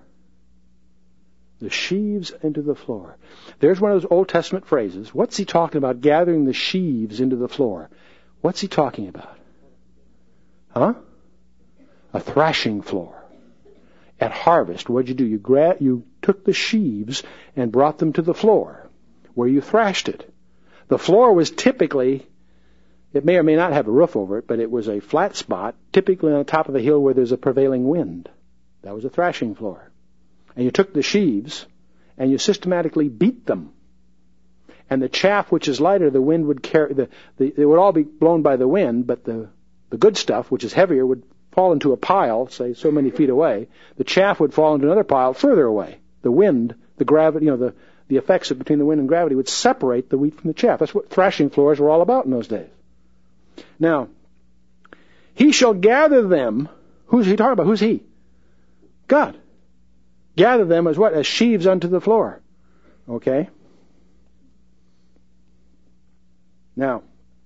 The sheaves into the floor. There's one of those Old Testament phrases. What's he talking about, gathering the sheaves into the floor? What's he talking about? Huh? A thrashing floor. At harvest, what'd you do? You took the sheaves and brought them to the floor, where you thrashed it. The floor was typically, it may or may not have a roof over it, but it was a flat spot, typically on the top of a hill where there's a prevailing wind. That was a thrashing floor. And you took the sheaves, and you systematically beat them. And the chaff, which is lighter, the wind would carry, it would all be blown by the wind, but the good stuff, which is heavier, would fall into a pile, say so many feet away. The chaff would fall into another pile further away. The wind, the gravity, the effects between the wind and gravity would separate the wheat from the chaff. That's what thrashing floors were all about in those days. Now, he shall gather them. Who's he talking about? Who's he? God. Gather them as what? As sheaves unto the floor. Okay? Now,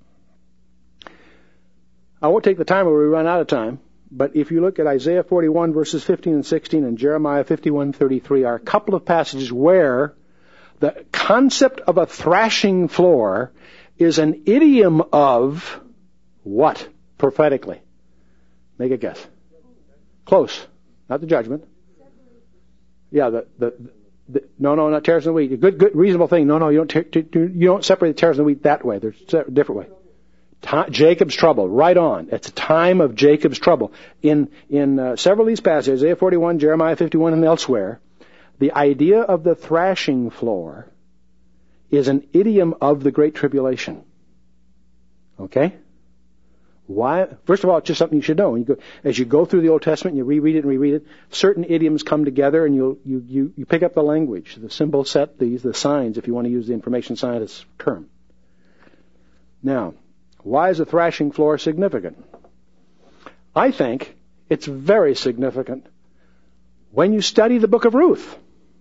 I won't take the time or we run out of time, but if you look at Isaiah 41 verses 15 and 16 and Jeremiah 51:33 are a couple of passages where the concept of a thrashing floor is an idiom of what? Prophetically. Make a guess. Close. Not the judgment. Yeah, no, not tares and wheat. Good, reasonable thing. No, you don't separate the tares and the wheat that way. There's a different way. Jacob's trouble, right on. It's a time of Jacob's trouble. In several of these passages, Isaiah 41, Jeremiah 51, and elsewhere, the idea of the thrashing floor is an idiom of the Great Tribulation. Okay? Why? First of all, it's just something you should know. As you go through the Old Testament, you reread it, certain idioms come together, and you pick up the language, the symbol set, the signs, if you want to use the information scientist term. Now, why is a thrashing floor significant? I think it's very significant when you study the book of Ruth.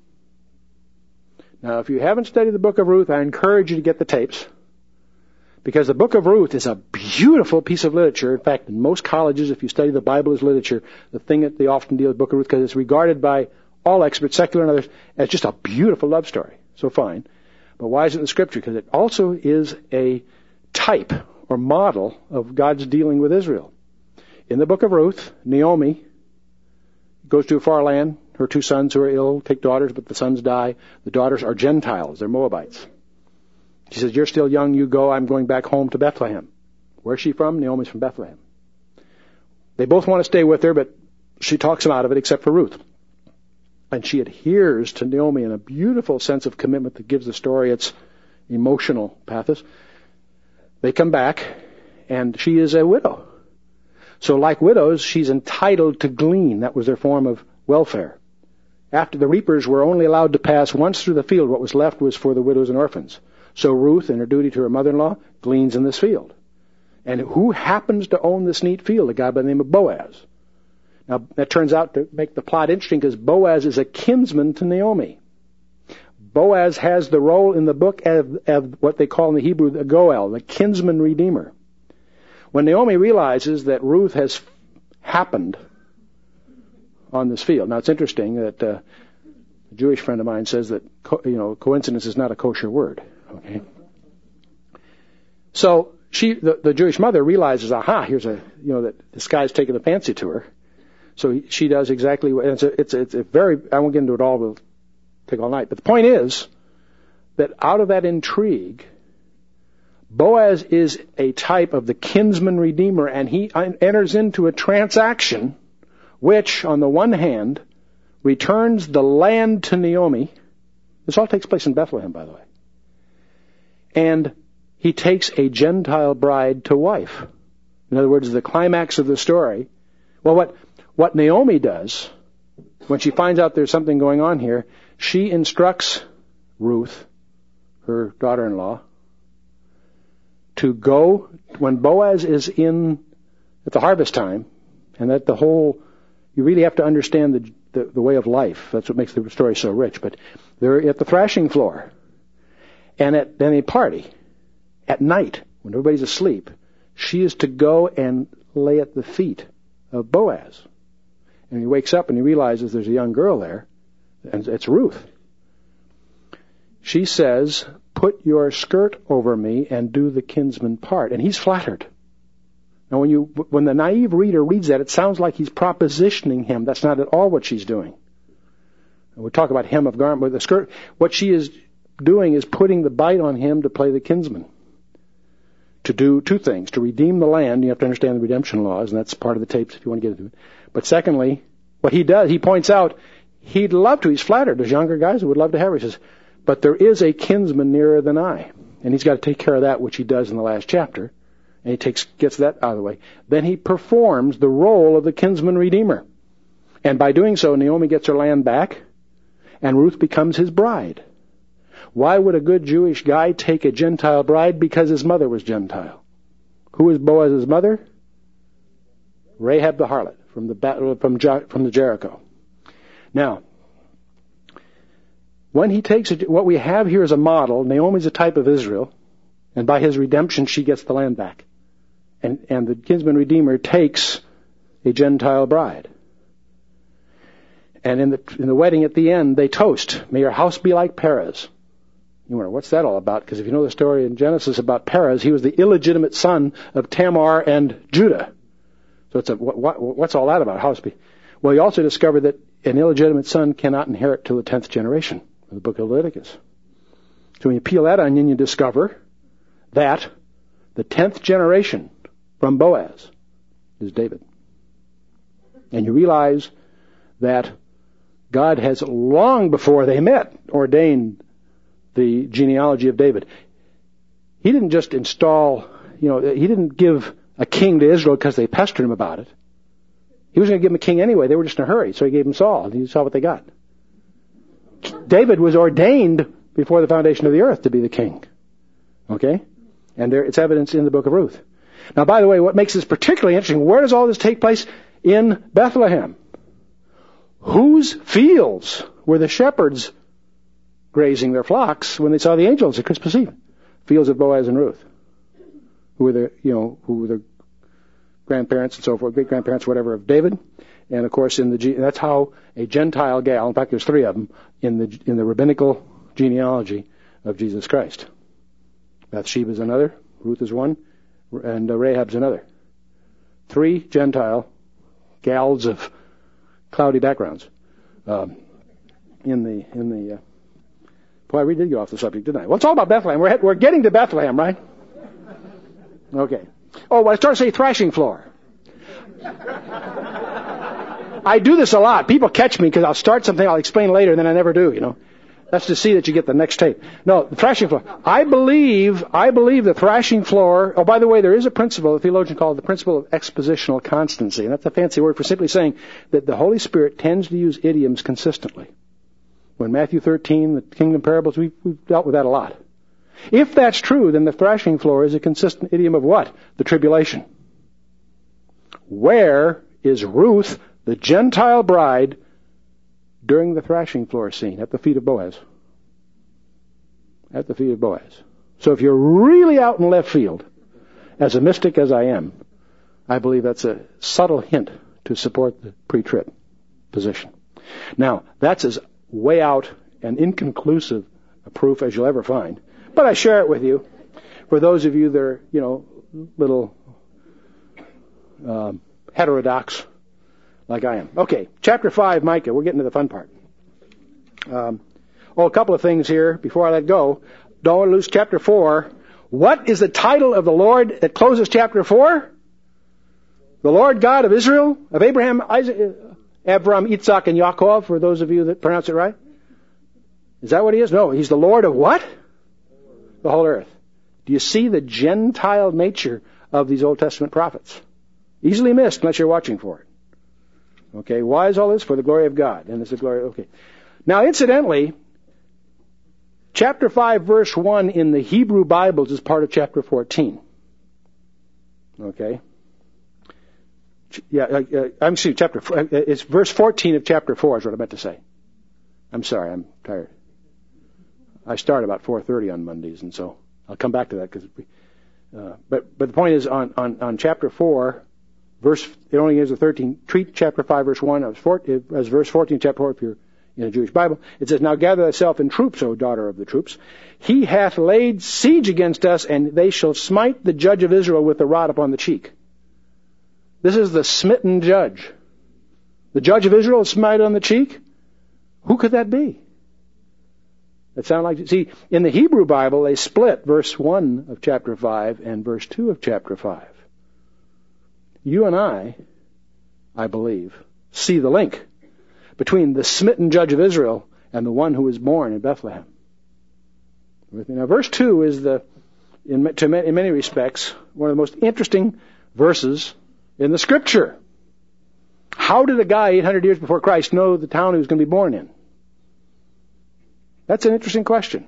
Now, if you haven't studied the book of Ruth, I encourage you to get the tapes, because the book of Ruth is a beautiful piece of literature. In fact, in most colleges, if you study the Bible as literature, the thing that they often deal with the book of Ruth, because it's regarded by all experts, secular and others, as just a beautiful love story. So fine. But why is it in the Scripture? Because it also is a type or model of God's dealing with Israel. In the book of Ruth, Naomi goes to a far land. Her two sons who are ill take daughters, but the sons die. The daughters are Gentiles. They're Moabites. She says, you're still young, you go, I'm going back home to Bethlehem. Where's she from? Naomi's from Bethlehem. They both want to stay with her, but she talks them out of it, except for Ruth. And she adheres to Naomi in a beautiful sense of commitment that gives the story its emotional pathos. They come back, and she is a widow. So like widows, she's entitled to glean. That was their form of welfare. After the reapers were only allowed to pass once through the field, what was left was for the widows and orphans. So Ruth, in her duty to her mother-in-law, gleans in this field. And who happens to own this neat field? A guy by the name of Boaz. Now, that turns out to make the plot interesting because Boaz is a kinsman to Naomi. Boaz has the role in the book of what they call in the Hebrew the Goel, the kinsman redeemer. When Naomi realizes that Ruth has happened on this field. Now, it's interesting that a Jewish friend of mine says that, coincidence is not a kosher word. Okay. So the Jewish mother realizes, here's that this guy's taking a fancy to her. So she does exactly what, it's a very, I won't get into it all, we'll take all night. But the point is that out of that intrigue, Boaz is a type of the kinsman redeemer, and he enters into a transaction which, on the one hand, returns the land to Naomi. This all takes place in Bethlehem, by the way. And he takes a Gentile bride to wife. In other words, the climax of the story. Well, what Naomi does, when she finds out there's something going on here, she instructs Ruth, her daughter-in-law, to go when Boaz is at the harvest time, and that you really have to understand the way of life. That's what makes the story so rich. But they're at the thrashing floor, and then they party at night when everybody's asleep. She is to go and lay at the feet of Boaz, and he wakes up and he realizes there's a young girl there, and it's Ruth. She says, "Put your skirt over me and do the kinsman part," and he's flattered. Now, when the naive reader reads that, it sounds like he's propositioning him. That's not at all what she's doing. We'll talk about hem of garment with the skirt. What she is doing is putting the bite on him to play the kinsman. To do two things. To redeem the land, you have to understand the redemption laws, and that's part of the tapes if you want to get into it. But secondly, what he does, he points out, he'd love to. He's flattered. There's younger guys who would love to have her. He says, but there is a kinsman nearer than I. And he's got to take care of that, which he does in the last chapter. And he gets that out of the way. Then he performs the role of the kinsman redeemer. And by doing so, Naomi gets her land back, and Ruth becomes his bride. Why would a good Jewish guy take a Gentile bride? Because his mother was Gentile. Who is Boaz's mother? Rahab the harlot from the Jericho. Now, when he takes what we have here is a model. Naomi's a type of Israel, and by his redemption, she gets the land back. And the kinsman redeemer takes a Gentile bride. And in the wedding at the end, they toast, "May your house be like Perez." You wonder, what's that all about? Because if you know the story in Genesis about Perez, he was the illegitimate son of Tamar and Judah. So what's all that about? House be? Well, you also discover that an illegitimate son cannot inherit till the 10th generation of the book of Leviticus. So when you peel that onion, you discover that the 10th generation from Boaz is David. And you realize that God has, long before they met, ordained the genealogy of David. He didn't just install, he didn't give a king to Israel because they pestered him about it. He was going to give him a king anyway. They were just in a hurry, so he gave him Saul, and you saw what they got. David was ordained before the foundation of the earth to be the king. Okay? And it's evidence in the book of Ruth. Now, by the way, what makes this particularly interesting, where does all this take place? In Bethlehem. Whose fields were the shepherds grazing their flocks when they saw the angels at Christmas Eve? Fields of Boaz and Ruth, who were the grandparents and so forth, great grandparents, whatever, of David. And of course, that's how a Gentile gal, in fact, there's three of them in the rabbinical genealogy of Jesus Christ. Bathsheba's another, Ruth is one, and Rahab's another. Three Gentile gals of cloudy backgrounds. Boy, I really did get off the subject, didn't I? Well, it's all about Bethlehem. We're getting to Bethlehem, right? Okay. Oh, well, I started to say thrashing floor. I do this a lot. People catch me because I'll start something, I'll explain later, and then I never do, That's to see that you get the next tape. No, the thrashing floor. I believe the thrashing floor, by the way, there is a principle, a theologian called the principle of expositional constancy, and that's a fancy word for simply saying that the Holy Spirit tends to use idioms consistently. When Matthew 13, the kingdom parables, we've dealt with that a lot. If that's true, then the thrashing floor is a consistent idiom of what? The tribulation. Where is Ruth, the Gentile bride, during the thrashing floor scene at the feet of Boaz? at the feet of Boaz. So if you're really out in left field, as a mystic as I am, I believe that's a subtle hint to support the pre-trib position. Now, that's as way out and inconclusive a proof as you'll ever find. But I share it with you for those of you that are, little heterodox like I am. Okay, chapter 5, Micah. We're getting to the fun part. A couple of things here before I let go. Don't want to lose chapter 4. What is the title of the Lord that closes chapter 4? The Lord God of Israel, of Abraham, Isaac, Abraham, Isaac, and Yaakov, for those of you that pronounce it right. Is that what he is? No, he's the Lord of what? The whole earth. Do you see the Gentile nature of these Old Testament prophets? Easily missed unless you're watching for it. Okay, why is all this? For the glory of God. And it's the glory, okay. Now, incidentally, chapter 5, verse 1 in the Hebrew Bibles is part of chapter 14. Okay? It's verse 14 of chapter 4 is what I meant to say. I'm sorry, I'm tired. I start about 4:30 on Mondays, and so I'll come back to that. But the point is, on chapter 4, it only gives a 13. Treat chapter 5, verse 1 as verse 14, chapter 4, if you're in a Jewish Bible. It says, "Now gather thyself in troops, O daughter of the troops. He hath laid siege against us, and they shall smite the judge of Israel with the rod upon the cheek." This is the smitten judge. The judge of Israel is smite on the cheek? Who could that be? That sound like, see, in the Hebrew Bible, they split verse 1 of chapter 5 and verse 2 of chapter 5. You and I believe, see the link between the smitten judge of Israel and the one who was born in Bethlehem. Now, verse 2 is in many respects, one of the most interesting verses in the Scripture. How did a guy 800 years before Christ know the town he was going to be born in? That's an interesting question.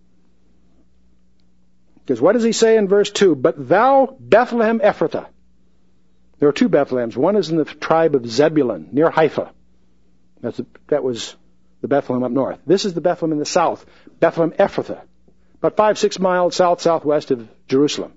Because what does he say in verse 2? "But thou, Bethlehem Ephrathah." There are two Bethlehems. One is in the tribe of Zebulun, near Haifa. That was the Bethlehem up north. This is the Bethlehem in the south, Bethlehem Ephrathah, about 5-6 miles southwest of Jerusalem.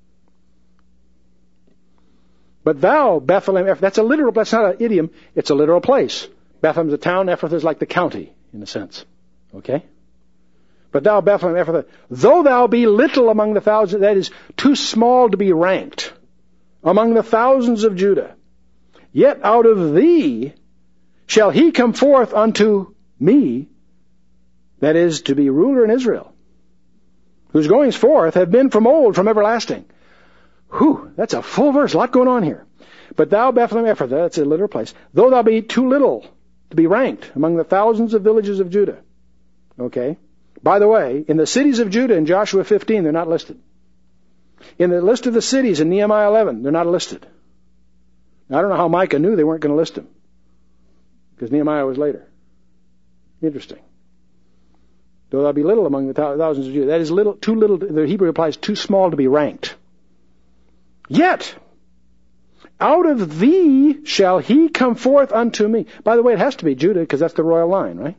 "But thou, Bethlehem Ephrathah," that's not an idiom, it's a literal place. Bethlehem's a town, Ephrathah is like the county, in a sense. Okay? "But thou, Bethlehem Ephrathah, though thou be little among the thousands," that is, too small to be ranked, "among the thousands of Judah, yet out of thee shall he come forth unto me," that is, to be ruler in Israel, "whose goings forth have been from old, from everlasting." Whew, that's a full verse, a lot going on here. "But thou, Bethlehem Ephrathah," that's a literal place, "though thou be too little to be ranked among the thousands of villages of Judah." Okay? By the way, in the cities of Judah in Joshua 15, they're not listed. In the list of the cities in Nehemiah 11, they're not listed. Now, I don't know how Micah knew they weren't going to list them, because Nehemiah was later. Interesting. "Though thou be little among the thousands of Judah," that is too little. The Hebrew applies too small to be ranked. "Yet out of thee shall he come forth unto me." By the way, it has to be Judah, because that's the royal line, right?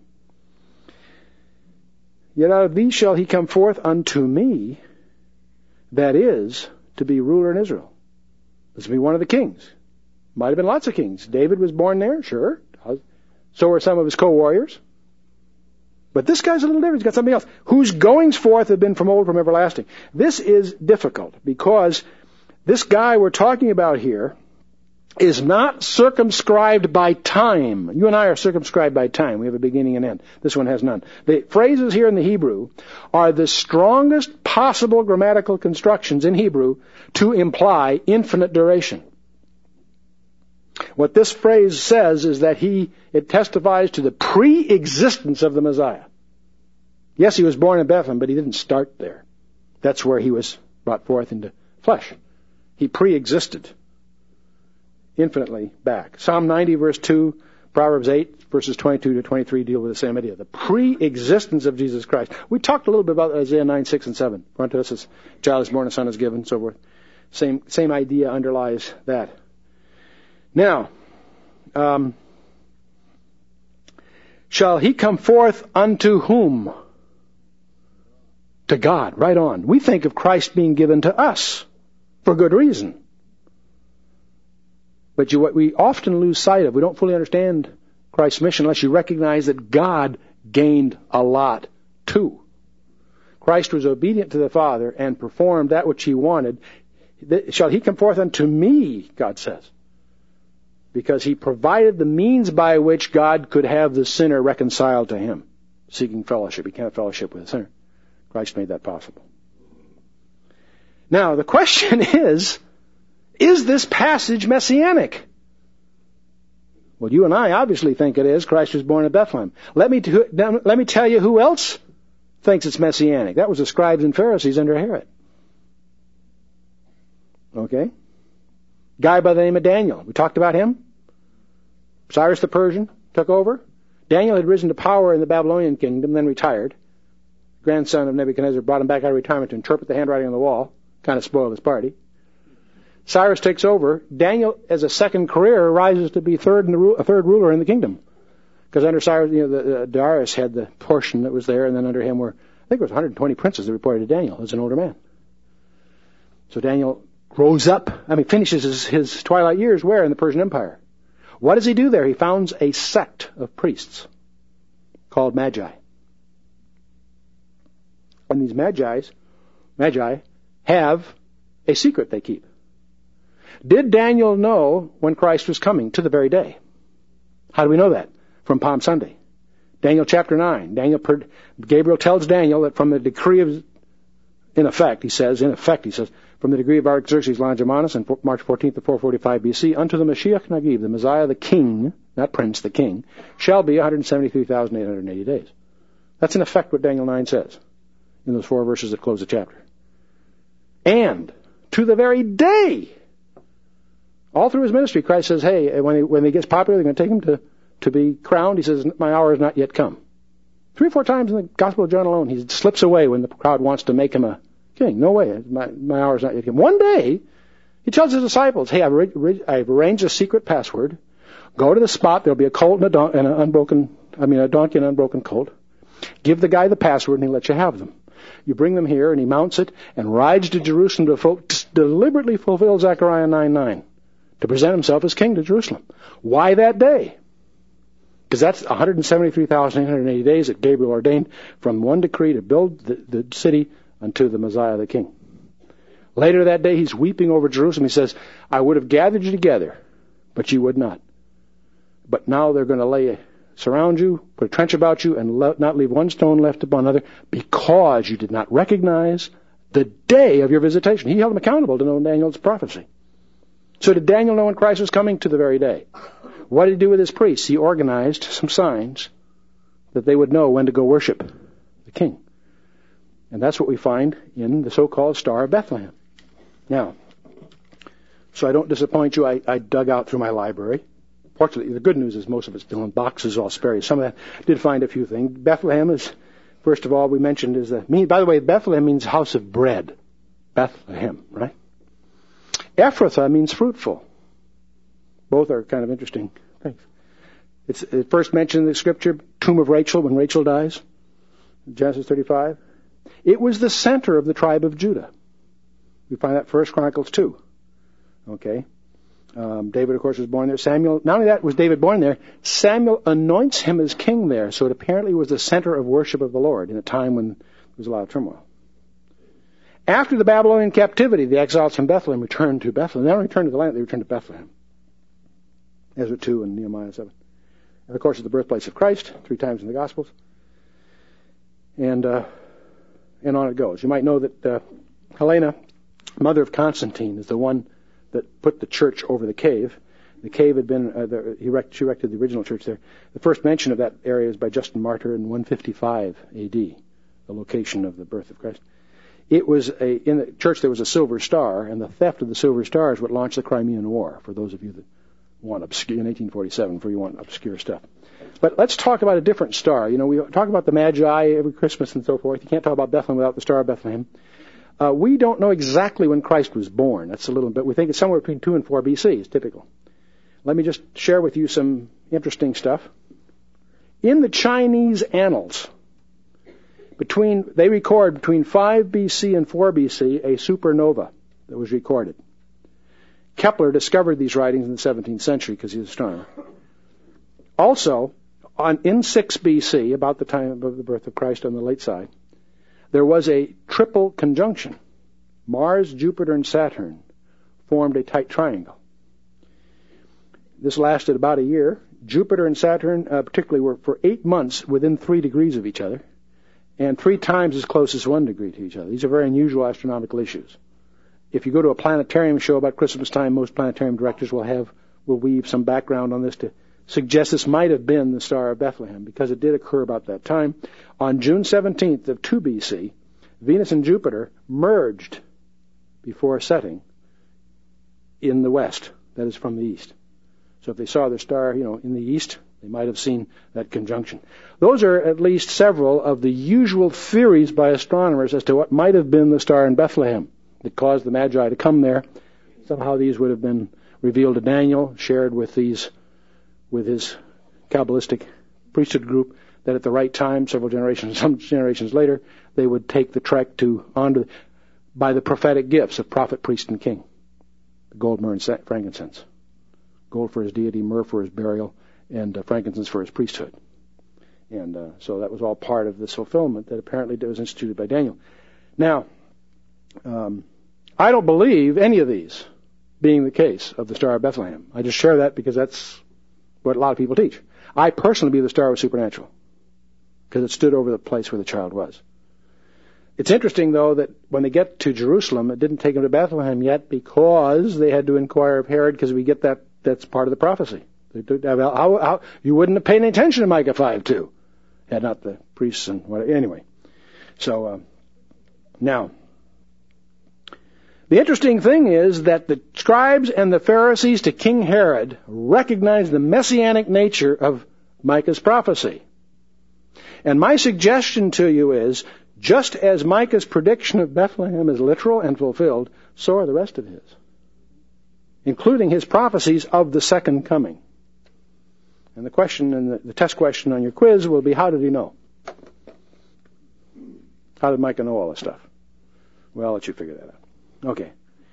"Yet out of thee shall he come forth unto me," that is, to be ruler in Israel. This will be one of the kings. Might have been lots of kings. David was born there, sure. So were some of his co-warriors. But this guy's a little different. He's got something else. "Whose goings forth have been from old, from everlasting." This is difficult, because this guy we're talking about here is not circumscribed by time. You and I are circumscribed by time. We have a beginning and end. This one has none. The phrases here in the Hebrew are the strongest possible grammatical constructions in Hebrew to imply infinite duration. What this phrase says is that it testifies to the pre-existence of the Messiah. Yes, he was born in Bethlehem, but he didn't start there. That's where he was brought forth into flesh. He pre-existed infinitely back. Psalm 90, verse 2, Proverbs 8, verses 22 to 23 deal with the same idea, the pre-existence of Jesus Christ. We talked a little bit about Isaiah 9, 6, and 7. For unto us a child is born, a son is given, so forth. Same idea underlies that. Now, shall he come forth unto whom? to God, right on. We think of Christ being given to us for good reason. But what we often lose sight of, we don't fully understand Christ's mission unless you recognize that God gained a lot too. Christ was obedient to the Father and performed that which he wanted. Shall he come forth unto me, God says, because he provided the means by which God could have the sinner reconciled to him, seeking fellowship. He can't have fellowship with the sinner. Christ made that possible. Now, the question is this passage messianic? Well, you and I obviously think it is. Christ was born in Bethlehem. Let me tell you who else thinks it's messianic. That was the scribes and Pharisees under Herod. Okay? Guy by the name of Daniel. We talked about him. Cyrus the Persian took over. Daniel had risen to power in the Babylonian kingdom, then retired. Grandson of Nebuchadnezzar brought him back out of retirement to interpret the handwriting on the wall. Kind of spoiled his party. Cyrus takes over. Daniel, as a second career, rises to be a third ruler in the kingdom. Because under Cyrus, Darius had the portion that was there, and then under him were, I think it was 120 princes that reported to Daniel as an older man. So Daniel grows up, finishes his twilight years where? In the Persian Empire. What does he do there? He founds a sect of priests called Magi. And these Magi have a secret they keep. Did Daniel know when Christ was coming? To the very day. How do we know that? From Palm Sunday. Daniel chapter 9. Gabriel tells Daniel that from the decree of, in effect, he says, from the decree of Artaxerxes Longimanus on March 14th of 445 BC, unto the Mashiach Nagib, the Messiah, the king, not prince, the king, shall be 173,880 days. That's in effect what Daniel 9 says in those 4 verses that close the chapter. And to the very day, all through his ministry, Christ says, hey, when he gets popular, they're going to take him to be crowned. He says, my hour has not yet come. 3 or 4 times in the Gospel of John alone, he slips away when the crowd wants to make him a king. No way, my hour has not yet come. One day, he tells his disciples, hey, I've arranged a secret password. Go to the spot, there'll be a colt and a donkey and an unbroken colt. Give the guy the password and he'll let you have them. You bring them here and he mounts it and rides to Jerusalem to deliberately fulfill Zechariah 9:9 to present himself as king to Jerusalem. Why that day? Because that's 173,880 days that Gabriel ordained from one decree to build the city unto the Messiah the King. Later that day, he's weeping over Jerusalem. He says, I would have gathered you together, but you would not. But now they're going to surround you, put a trench about you, and not leave one stone left upon another, because you did not recognize the day of your visitation. He held them accountable to know Daniel's prophecy. So did Daniel know when Christ was coming? To the very day. What did he do with his priests? He organized some signs that they would know when to go worship the king. And that's what we find in the so-called Star of Bethlehem. Now, so I don't disappoint you, I dug out through my library. Fortunately, the good news is most of it's still in boxes, all spare. Some of that did find a few things. Bethlehem is, first of all, we mentioned is by the way, Bethlehem means house of bread. Bethlehem, right? Ephrathah means fruitful. Both are kind of interesting things. It's first mentioned in the scripture, tomb of Rachel, when Rachel dies, Genesis 35. It was the center of the tribe of Judah. We find that 1 Chronicles 2. Okay. David, of course, was born there. Samuel, not only that was David born there, Samuel anoints him as king there, so it apparently was the center of worship of the Lord in a time when there was a lot of turmoil. After the Babylonian captivity, the exiles from Bethlehem returned to Bethlehem. They don't return to the land, they returned to Bethlehem. Ezra 2 and Nehemiah 7. And of course, it's the birthplace of Christ, 3 times in the Gospels. And on it goes. You might know that Helena, mother of Constantine, is the one that put the church over the cave. The cave had been, she erected the original church there. The first mention of that area is by Justin Martyr in 155 AD, the location of the birth of Christ. It was in the church there was a silver star, and the theft of the silver star is what launched the Crimean War, for those of you that want obscure, in 1847, for you want obscure stuff. But let's talk about a different star. You know, we talk about the Magi every Christmas and so forth. You can't talk about Bethlehem without the Star of Bethlehem. We don't know exactly when Christ was born. That's a little bit. We think it's somewhere between 2 and 4 BC. It's typical. Let me just share with you some interesting stuff. In the Chinese annals, They record between 5 BC and 4 BC a supernova that was recorded. Kepler discovered these writings in the 17th century because he was an astronomer. Also, in 6 BC, about the time of the birth of Christ on the late side, there was a triple conjunction. Mars, Jupiter, and Saturn formed a tight triangle. This lasted about a year. Jupiter and Saturn particularly were for 8 months within 3 degrees of each other, and 3 times as close as 1 degree to each other. These are very unusual astronomical issues. If you go to a planetarium show about Christmas time, most planetarium directors will weave some background on this to suggest this might have been the Star of Bethlehem, because it did occur about that time. On June 17th of 2 BC, Venus and Jupiter merged before setting in the west, that is from the east. So if they saw the star, in the east, they might have seen that conjunction. Those are at least several of the usual theories by astronomers as to what might have been the star in Bethlehem that caused the Magi to come there. Somehow these would have been revealed to Daniel, shared with his Kabbalistic priesthood group, that at the right time, some generations later, they would take the trek by the prophetic gifts of prophet, priest, and king. Gold, myrrh, and frankincense. Gold for his deity, myrrh for his burial, and frankincense for his priesthood. And so that was all part of this fulfillment that apparently was instituted by Daniel. Now, I don't believe any of these being the case of the Star of Bethlehem. I just share that because that's what a lot of people teach. I personally believe the star was supernatural because it stood over the place where the child was. It's interesting, though, that when they get to Jerusalem, it didn't take them to Bethlehem yet because they had to inquire of Herod, because we get that's part of the prophecy. You wouldn't have paid any attention to Micah 5:2 had not the priests and whatever. Anyway, so now, the interesting thing is that the scribes and the Pharisees to King Herod recognized the messianic nature of Micah's prophecy. And my suggestion to you is, just as Micah's prediction of Bethlehem is literal and fulfilled, so are the rest of his, including his prophecies of the second coming. And the question, and the test question on your quiz will be, how did he know? How did Micah know all this stuff? Well, I'll let you figure that out. Okay.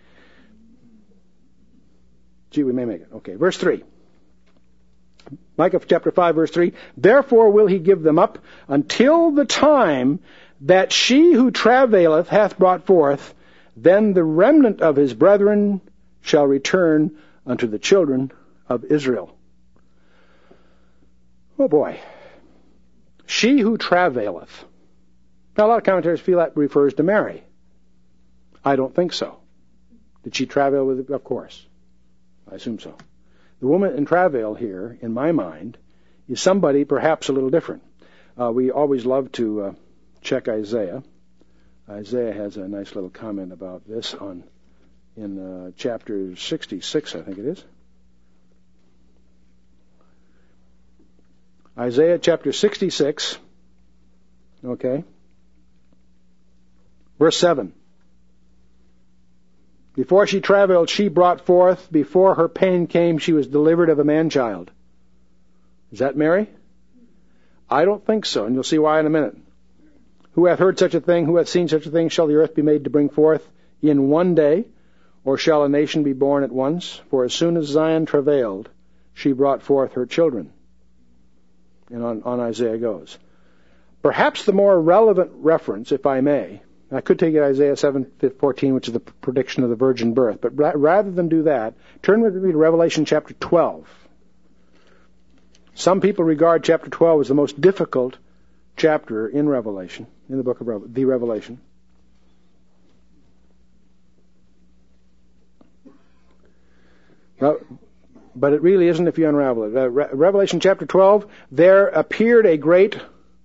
Gee, we may make it. Okay, verse 3. Micah chapter 5, verse 3. Therefore will he give them up until the time that she who travaileth hath brought forth, then the remnant of his brethren shall return unto the children of Israel. Oh boy. She who travaileth. Now a lot of commentators feel that refers to Mary. I don't think so. Did she travail with it? Of course. I assume so. The woman in travail here, in my mind, is somebody perhaps a little different. We always love to check Isaiah. Isaiah has a nice little comment about this in chapter 66, I think it is. Isaiah chapter 66, okay, verse 7. Before she travailed, she brought forth. Before her pain came, she was delivered of a man-child. Is that Mary? I don't think so, and you'll see why in a minute. Who hath heard such a thing? Who hath seen such a thing? Shall the earth be made to bring forth in one day? Or shall a nation be born at once? For as soon as Zion travailed, she brought forth her children. And on Isaiah goes. Perhaps the more relevant reference, if I may, I could take it Isaiah 7:14, which is the prediction of the virgin birth, but rather than do that, turn with me to Revelation chapter 12. Some people regard chapter 12 as the most difficult chapter in Revelation, in the book of the Revelation. But it really isn't if you unravel it. Revelation chapter 12, there appeared a great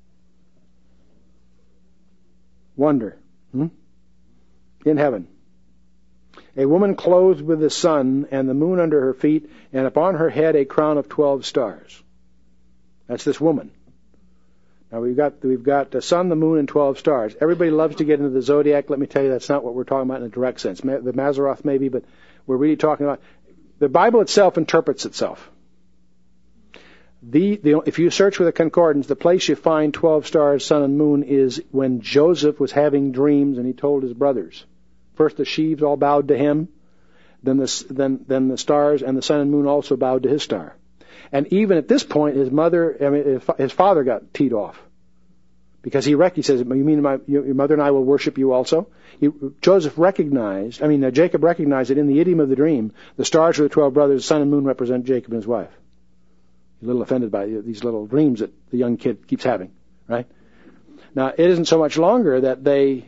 wonder in heaven. A woman clothed with the sun and the moon under her feet, and upon her head a crown of 12 stars. That's this woman. Now we've got the sun, the moon, and 12 stars. Everybody loves to get into the zodiac. Let me tell you, that's not what we're talking about in a direct sense. The Mazzaroth maybe, but we're really talking about the Bible itself interprets itself. If you search with a concordance, the place you find 12 stars, sun, and moon is when Joseph was having dreams and he told his brothers. First the sheaves all bowed to him, then the stars and the sun and moon also bowed to his star. And even at this point, his father got teed off. Because he says, you mean your mother and I will worship you also? Jacob recognized that in the idiom of the dream, the stars were the 12 brothers, the sun and moon represent Jacob and his wife. He's a little offended by these little dreams that the young kid keeps having, right? Now, it isn't so much longer that they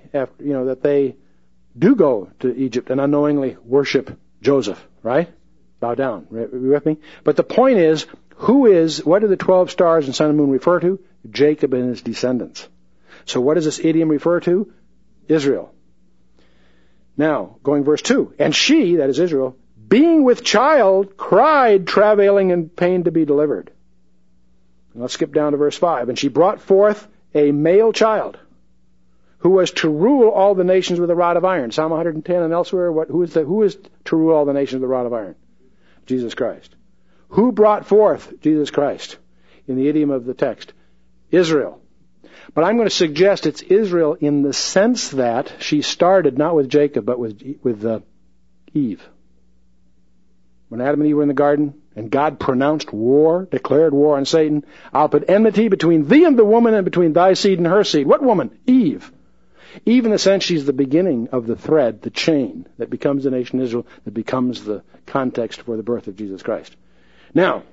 do go to Egypt and unknowingly worship Joseph, right? Bow down. Are you with me? But the point is, what do the 12 stars and sun and moon refer to? Jacob and his descendants. So what does this idiom refer to? Israel. Now, going verse 2. And she, that is Israel, being with child, cried, travailing in pain to be delivered. And let's skip down to verse 5. And she brought forth a male child, who was to rule all the nations with a rod of iron. Psalm 110 and elsewhere, who is to rule all the nations with a rod of iron? Jesus Christ. Who brought forth Jesus Christ? In the idiom of the text, Israel. But I'm going to suggest it's Israel in the sense that she started not with Jacob, but with Eve. When Adam and Eve were in the garden, and God declared war on Satan, I'll put enmity between thee and the woman, and between thy seed and her seed. What woman? Eve. Eve, in the sense, she's the beginning of the thread, the chain, that becomes the nation Israel, that becomes the context for the birth of Jesus Christ. Now,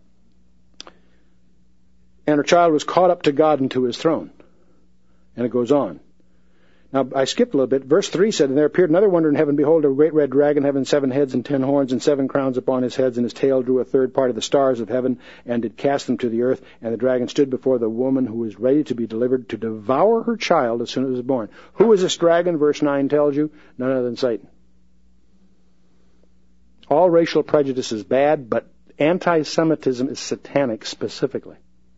and her child was caught up to God and to his throne. And it goes on. Now, I skipped a little bit. Verse 3 said, And there appeared another wonder in heaven. Behold, a great red dragon, having 7 heads and 10 horns, and 7 crowns upon his heads, and his tail drew a third part of the stars of heaven, and did cast them to the earth. And the dragon stood before the woman who was ready to be delivered, to devour her child as soon as it was born. Who is this dragon? Verse 9 tells you, none other than Satan. All racial prejudice is bad, but anti-Semitism is satanic specifically.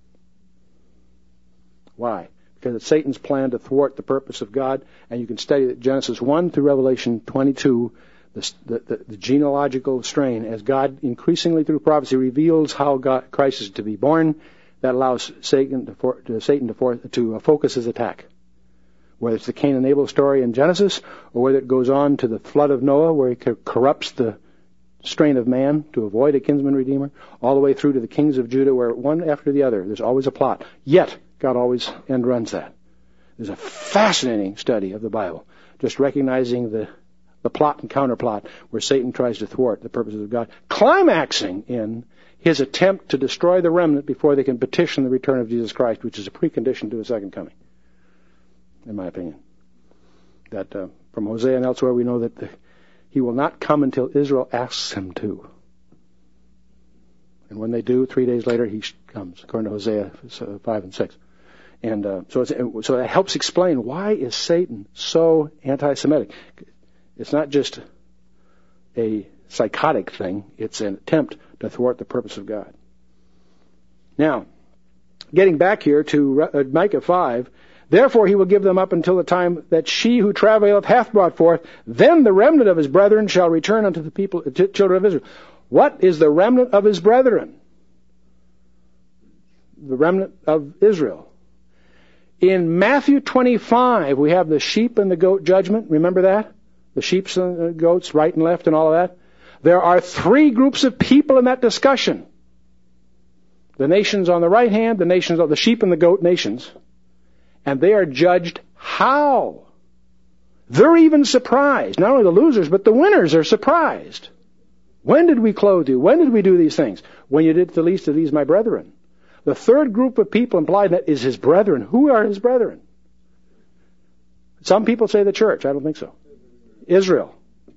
Why? Because it's Satan's plan to thwart the purpose of God, and you can study Genesis 1 through Revelation 22, the genealogical strain, as God increasingly through prophecy reveals how Christ is to be born. That allows Satan to focus his attack. Whether it's the Cain and Abel story in Genesis, or whether it goes on to the flood of Noah, where he corrupts the strain of man to avoid a kinsman redeemer, all the way through to the kings of Judah, where one after the other, there's always a plot. Yet, God always end runs that. There's a fascinating study of the Bible, just recognizing the plot and counterplot where Satan tries to thwart the purposes of God, climaxing in his attempt to destroy the remnant before they can petition the return of Jesus Christ, which is a precondition to his second coming, in my opinion. That from Hosea and elsewhere we know that he will not come until Israel asks him to. And when they do, 3 days later, he comes, according to Hosea 5 and 6. And so that helps explain why is Satan so anti-Semitic. It's not just a psychotic thing. It's an attempt to thwart the purpose of God. Now, getting back here to Micah 5, Therefore he will give them up until the time that she who travaileth hath brought forth. Then the remnant of his brethren shall return unto the children of Israel. What is the remnant of his brethren? The remnant of Israel. In Matthew 25, we have the sheep and the goat judgment. Remember that? The sheep and the goats, right and left and all of that. There are 3 groups of people in that discussion. The nations on the right hand, the sheep and the goat nations. And they are judged how? They're even surprised. Not only the losers, but the winners are surprised. When did we clothe you? When did we do these things? When you did the least of these, my brethren. The 3rd group of people implied in that is his brethren. Who are his brethren? Some people say the church. I don't think so. Israel.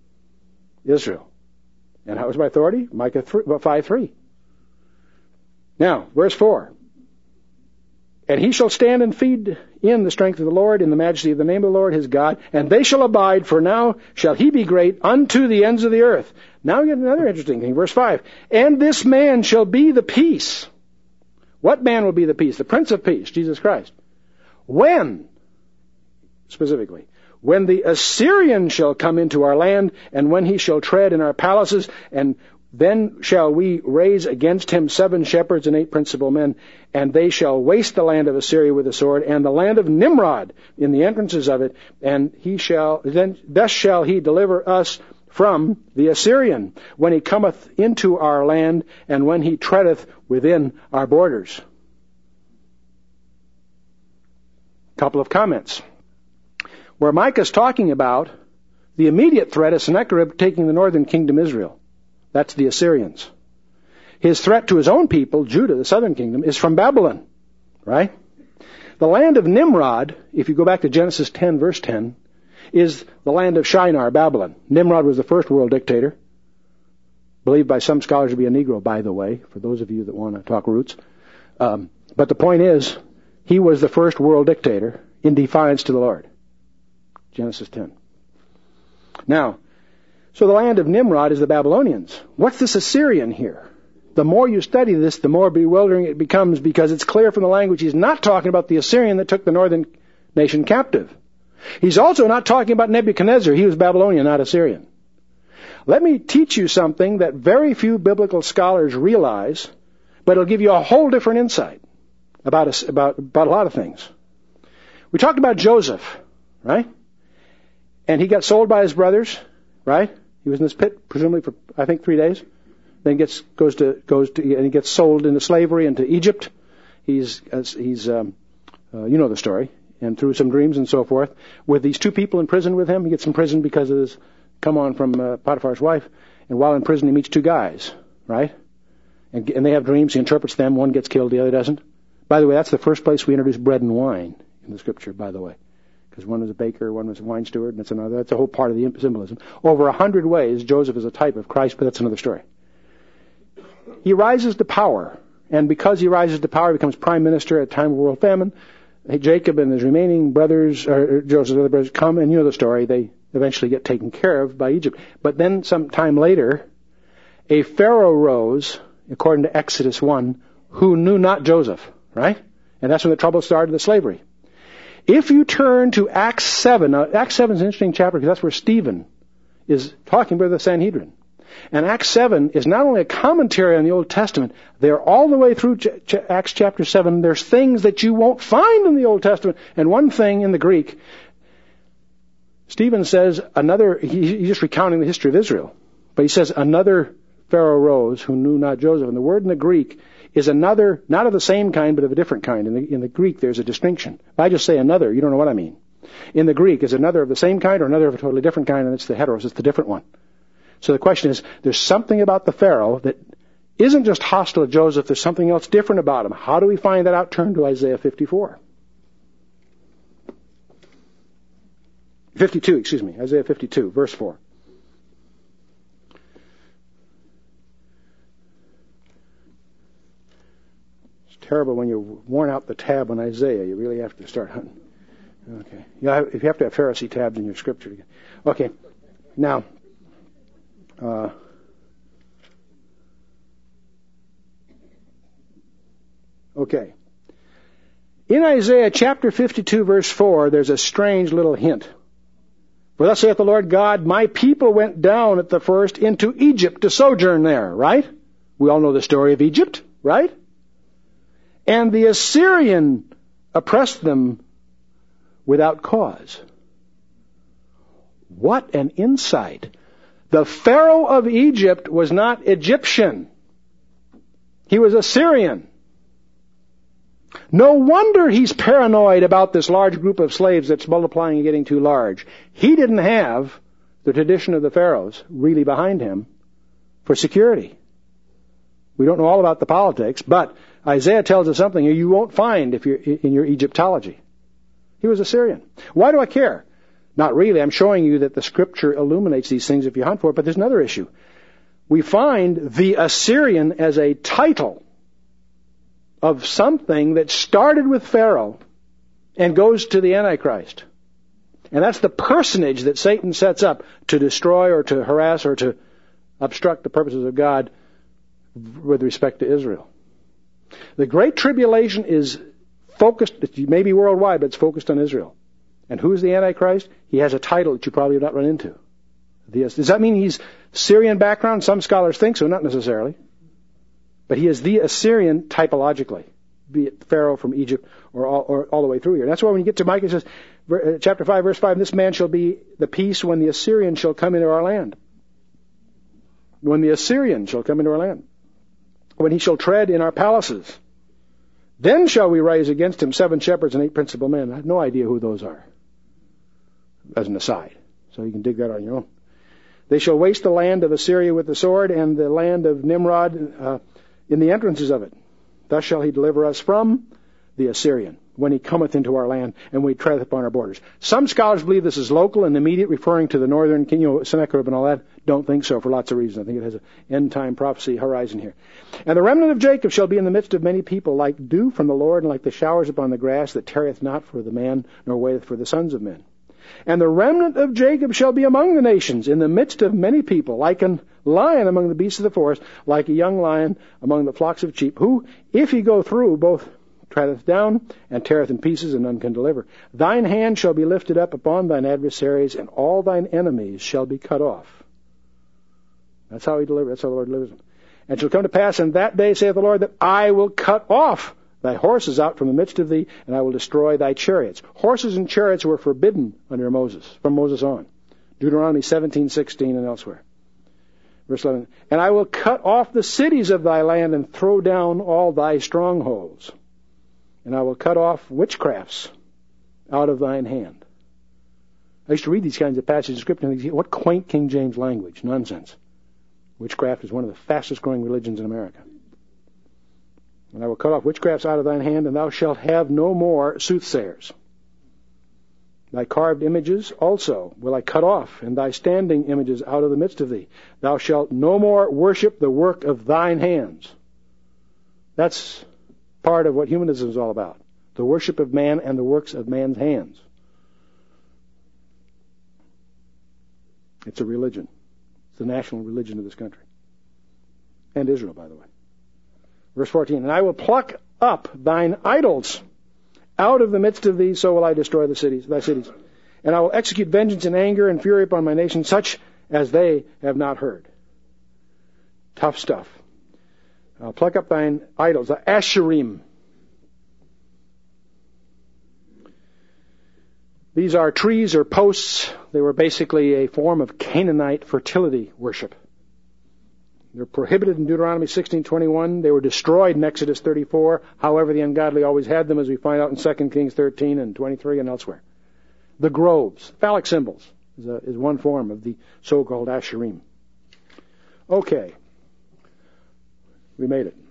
And how was by authority? Micah 5:3. Now, verse 4. And he shall stand and feed in the strength of the Lord, in the majesty of the name of the Lord his God, and they shall abide, for now shall he be great unto the ends of the earth. Now we get another interesting thing. Verse 5. And this man shall be the peace. What man will be the peace? The Prince of Peace, Jesus Christ. When? Specifically. When the Assyrian shall come into our land, and when he shall tread in our palaces, and Then shall we raise against him 7 shepherds and 8 principal men, and they shall waste the land of Assyria with the sword, and the land of Nimrod in the entrances of it, and thus shall he deliver us from the Assyrian, when he cometh into our land, and when he treadeth within our borders. Couple of comments. Where Micah's talking about the immediate threat is Sennacherib taking the northern kingdom Israel. That's the Assyrians. His threat to his own people, Judah, the southern kingdom, is from Babylon, right? The land of Nimrod, if you go back to Genesis 10, verse 10, is the land of Shinar, Babylon. Nimrod was the first world dictator, believed by some scholars to be a Negro, by the way, for those of you that want to talk roots. But the point is, he was the first world dictator in defiance to the Lord. Genesis 10. Now, so the land of Nimrod is the Babylonians. What's this Assyrian here? The more you study this, the more bewildering it becomes, because it's clear from the language he's not talking about the Assyrian that took the northern nation captive. He's also not talking about Nebuchadnezzar. He was Babylonian, not Assyrian. Let me teach you something that very few biblical scholars realize, but it'll give you a whole different insight about a lot of things. We talked about Joseph, right? And he got sold by his brothers, right? He was in this pit, presumably for, I think, 3 days. Then goes to, and he gets sold into slavery into Egypt. He's you know the story. And through some dreams and so forth, with these 2 people in prison with him, he gets in prison because of this come on from Potiphar's wife. And while in prison, he meets 2 guys, right? And they have dreams. He interprets them. One gets killed, the other doesn't. By the way, that's the first place we introduce bread and wine in the Scripture, by the way. Because one was a baker, one was a wine steward, and that's another. That's a whole part of the symbolism. Over 100 ways, Joseph is a type of Christ, but that's another story. He rises to power, and because he rises to power, he becomes prime minister at a time of world famine. Jacob and his remaining brothers, or Joseph's other brothers, come, and you know the story. They eventually get taken care of by Egypt. But then, some time later, a Pharaoh rose, according to Exodus 1, who knew not Joseph, right? And that's when the trouble started, the slavery. If you turn to Acts 7, now Acts 7 is an interesting chapter because that's where Stephen is talking about the Sanhedrin. And Acts 7 is not only a commentary on the Old Testament, they're all the way through Acts chapter 7. There's things that you won't find in the Old Testament. And one thing in the Greek, Stephen says he's just recounting the history of Israel. But he says another Pharaoh rose who knew not Joseph. And the word in the Greek is another, not of the same kind, but of a different kind. In the Greek, there's a distinction. If I just say another, you don't know what I mean. In the Greek, is another of the same kind or another of a totally different kind, and it's the heteros, it's the different one. So the question is, there's something about the Pharaoh that isn't just hostile to Joseph, there's something else different about him. How do we find that out? Turn to Isaiah 52, Isaiah 52, verse 4. It's terrible when you've worn out the tab on Isaiah. You really have to start hunting. Okay. If you have to have Pharisee tabs in your scripture. Okay. Now, okay. In Isaiah chapter 52, verse 4, there's a strange little hint. For thus saith the Lord God, my people went down at the first into Egypt to sojourn there, right? We all know the story of Egypt, right? And the Assyrian oppressed them without cause. What an insight. The Pharaoh of Egypt was not Egyptian. He was Assyrian. No wonder he's paranoid about this large group of slaves that's multiplying and getting too large. He didn't have the tradition of the pharaohs really behind him for security. We don't know all about the politics, but Isaiah tells us something you won't find if you're in your Egyptology. He was Assyrian. Why do I care? Not really. I'm showing you that the Scripture illuminates these things if you hunt for it, but there's another issue. We find the Assyrian as a title of something that started with Pharaoh and goes to the Antichrist. And that's the personage that Satan sets up to destroy or to harass or to obstruct the purposes of God with respect to Israel. The Great Tribulation is focused, it may be worldwide, but it's focused on Israel. And who's the Antichrist? He has a title that you probably have not run into. Does that mean he's Syrian background? Some scholars think so, not necessarily. But he is the Assyrian typologically, be it Pharaoh from Egypt or all the way through here. And that's why when you get to Micah, it says, chapter 5, verse 5, this man shall be the peace when the Assyrian shall come into our land. When the Assyrian shall come into our land. When he shall tread in our palaces. Then shall we raise against him 7 shepherds and 8 principal men. I have no idea who those are, as an aside. So you can dig that on your own. They shall waste the land of Assyria with the sword, and the land of Nimrod in the entrances of it. Thus shall he deliver us from the Assyrian, when he cometh into our land, and we tread upon our borders. Some scholars believe this is local and immediate, referring to the northern, Sennacherib and all that. Don't think so for lots of reasons. I think it has an end-time prophecy horizon here. And the remnant of Jacob shall be in the midst of many people, like dew from the Lord, and like the showers upon the grass, that tarrieth not for the man, nor waiteth for the sons of men. And the remnant of Jacob shall be among the nations, in the midst of many people, like a lion among the beasts of the forest, like a young lion among the flocks of sheep, who, if he go through, both treadeth down, and teareth in pieces, and none can deliver. Thine hand shall be lifted up upon thine adversaries, and all thine enemies shall be cut off. That's how the Lord delivers them. And it shall come to pass in that day, saith the Lord, that I will cut off thy horses out from the midst of thee, and I will destroy thy chariots. Horses and chariots were forbidden under Moses, from Moses on. Deuteronomy 17:16 and elsewhere. Verse 11, and I will cut off the cities of thy land, and throw down all thy strongholds. And I will cut off witchcrafts out of thine hand. I used to read these kinds of passages of Scripture and think, what quaint King James language. Nonsense. Witchcraft is one of the fastest growing religions in America. And I will cut off witchcrafts out of thine hand, and thou shalt have no more soothsayers. Thy carved images also will I cut off, and thy standing images out of the midst of thee. Thou shalt no more worship the work of thine hands. That's part of what humanism is all about. The worship of man and the works of man's hands. It's a religion. It's the national religion of this country. And Israel, by the way. Verse 14, and I will pluck up thine idols out of the midst of thee, so will I destroy thy cities. And I will execute vengeance and anger and fury upon my nation, such as they have not heard. Tough stuff. I'll pluck up thine idols, the Asherim. These are trees or posts. They were basically a form of Canaanite fertility worship. They're prohibited in Deuteronomy 16:21. They were destroyed in Exodus 34. However, the ungodly always had them, as we find out in 2 Kings 13 and 23 and elsewhere. The groves, phallic symbols, is one form of the so-called Asherim. Okay. We made it.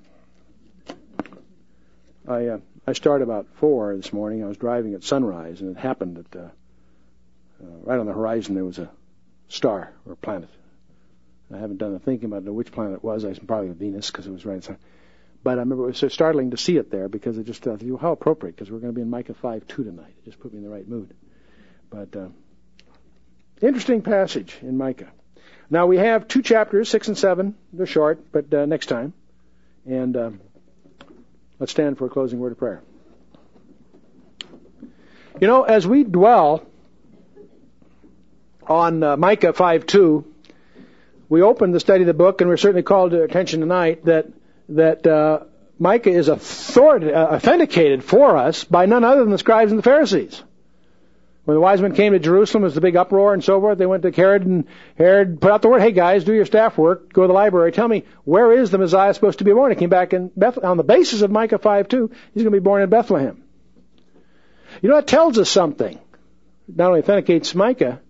I started about 4 this morning. I was driving at sunrise, and it happened that right on the horizon there was a star or a planet. I haven't done the thinking about which planet it was. I was probably Venus because it was right inside. But I remember it was so startling to see it there because it just thought, how appropriate, because we're going to be in Micah 5:2 tonight. It just put me in the right mood. But interesting passage in Micah. Now we have 2 chapters, 6 and 7. They're short, but next time. And let's stand for a closing word of prayer. As we dwell on Micah 5:2, we opened the study of the book, and we're certainly called to attention tonight that Micah is authenticated for us by none other than the scribes and the Pharisees. When the wise men came to Jerusalem, there was the big uproar and so forth. They went to Herod, and Herod put out the word, hey guys, do your staff work, go to the library, tell me, where is the Messiah supposed to be born? He came back in Bethlehem. On the basis of Micah 5:2, he's going to be born in Bethlehem. That tells us something. Not only authenticates Micah,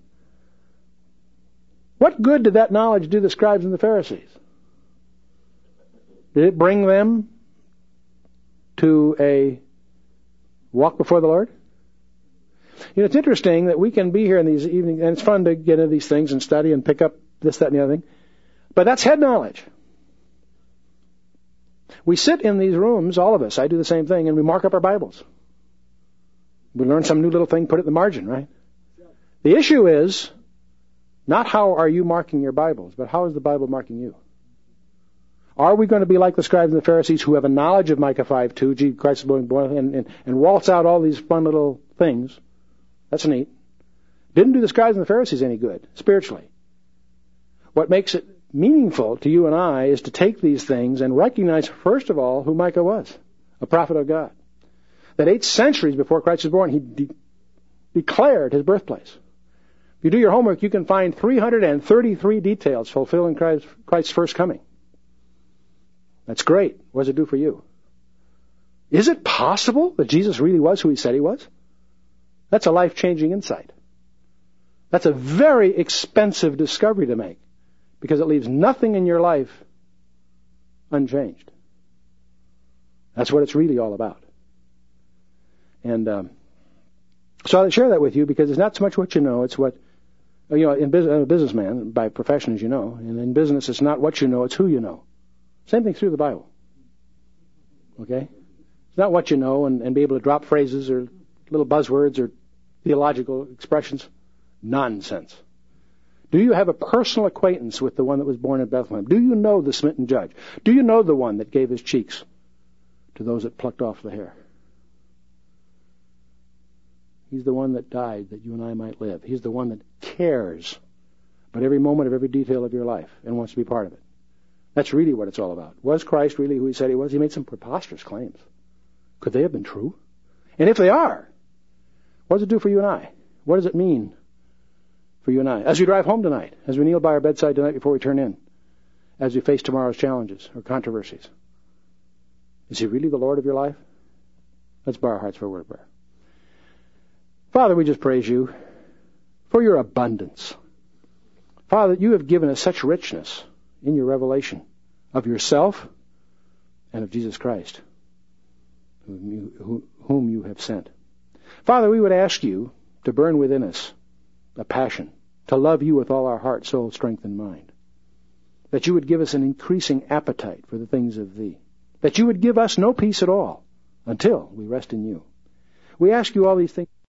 what good did that knowledge do the scribes and the Pharisees? Did it bring them to a walk before the Lord? It's interesting that we can be here in these evenings, and it's fun to get into these things and study and pick up this, that, and the other thing. But that's head knowledge. We sit in these rooms, all of us, I do the same thing, and we mark up our Bibles. We learn some new little thing, put it in the margin, right? The issue is not how are you marking your Bibles, but how is the Bible marking you? Are we going to be like the scribes and the Pharisees who have a knowledge of Micah 5:2, Jesus Christ is born, and waltz out all these fun little things? That's neat. Didn't do the scribes and the Pharisees any good, spiritually. What makes it meaningful to you and I is to take these things and recognize, first of all, who Micah was, a prophet of God. That 8 centuries before Christ was born, he declared his birthplace. If you do your homework, you can find 333 details fulfilling Christ's first coming. That's great. What does it do for you? Is it possible that Jesus really was who he said he was? That's a life-changing insight. That's a very expensive discovery to make, because it leaves nothing in your life unchanged. That's what it's really all about. And so I share that with you because it's not so much what you know, it's what, I'm a businessman by profession, as you know, and in business it's not what you know, it's who you know. Same thing through the Bible. Okay? It's not what you know and be able to drop phrases or little buzzwords or theological expressions. Nonsense. Do you have a personal acquaintance with the one that was born in Bethlehem? Do you know the smitten judge? Do you know the one that gave his cheeks to those that plucked off the hair? He's the one that died that you and I might live. He's the one that cares about every moment of every detail of your life and wants to be part of it. That's really what it's all about. Was Christ really who he said he was? He made some preposterous claims. Could they have been true? And if they are, what does it do for you and I? What does it mean for you and I? As we drive home tonight, as we kneel by our bedside tonight before we turn in, as we face tomorrow's challenges or controversies, is he really the Lord of your life? Let's bow our hearts for a word of prayer. Father, we just praise you for your abundance. Father, you have given us such richness in your revelation of yourself and of Jesus Christ, whom you have sent. Father, we would ask you to burn within us a passion to love you with all our heart, soul, strength, and mind. That you would give us an increasing appetite for the things of thee. That you would give us no peace at all until we rest in you. We ask you all these things.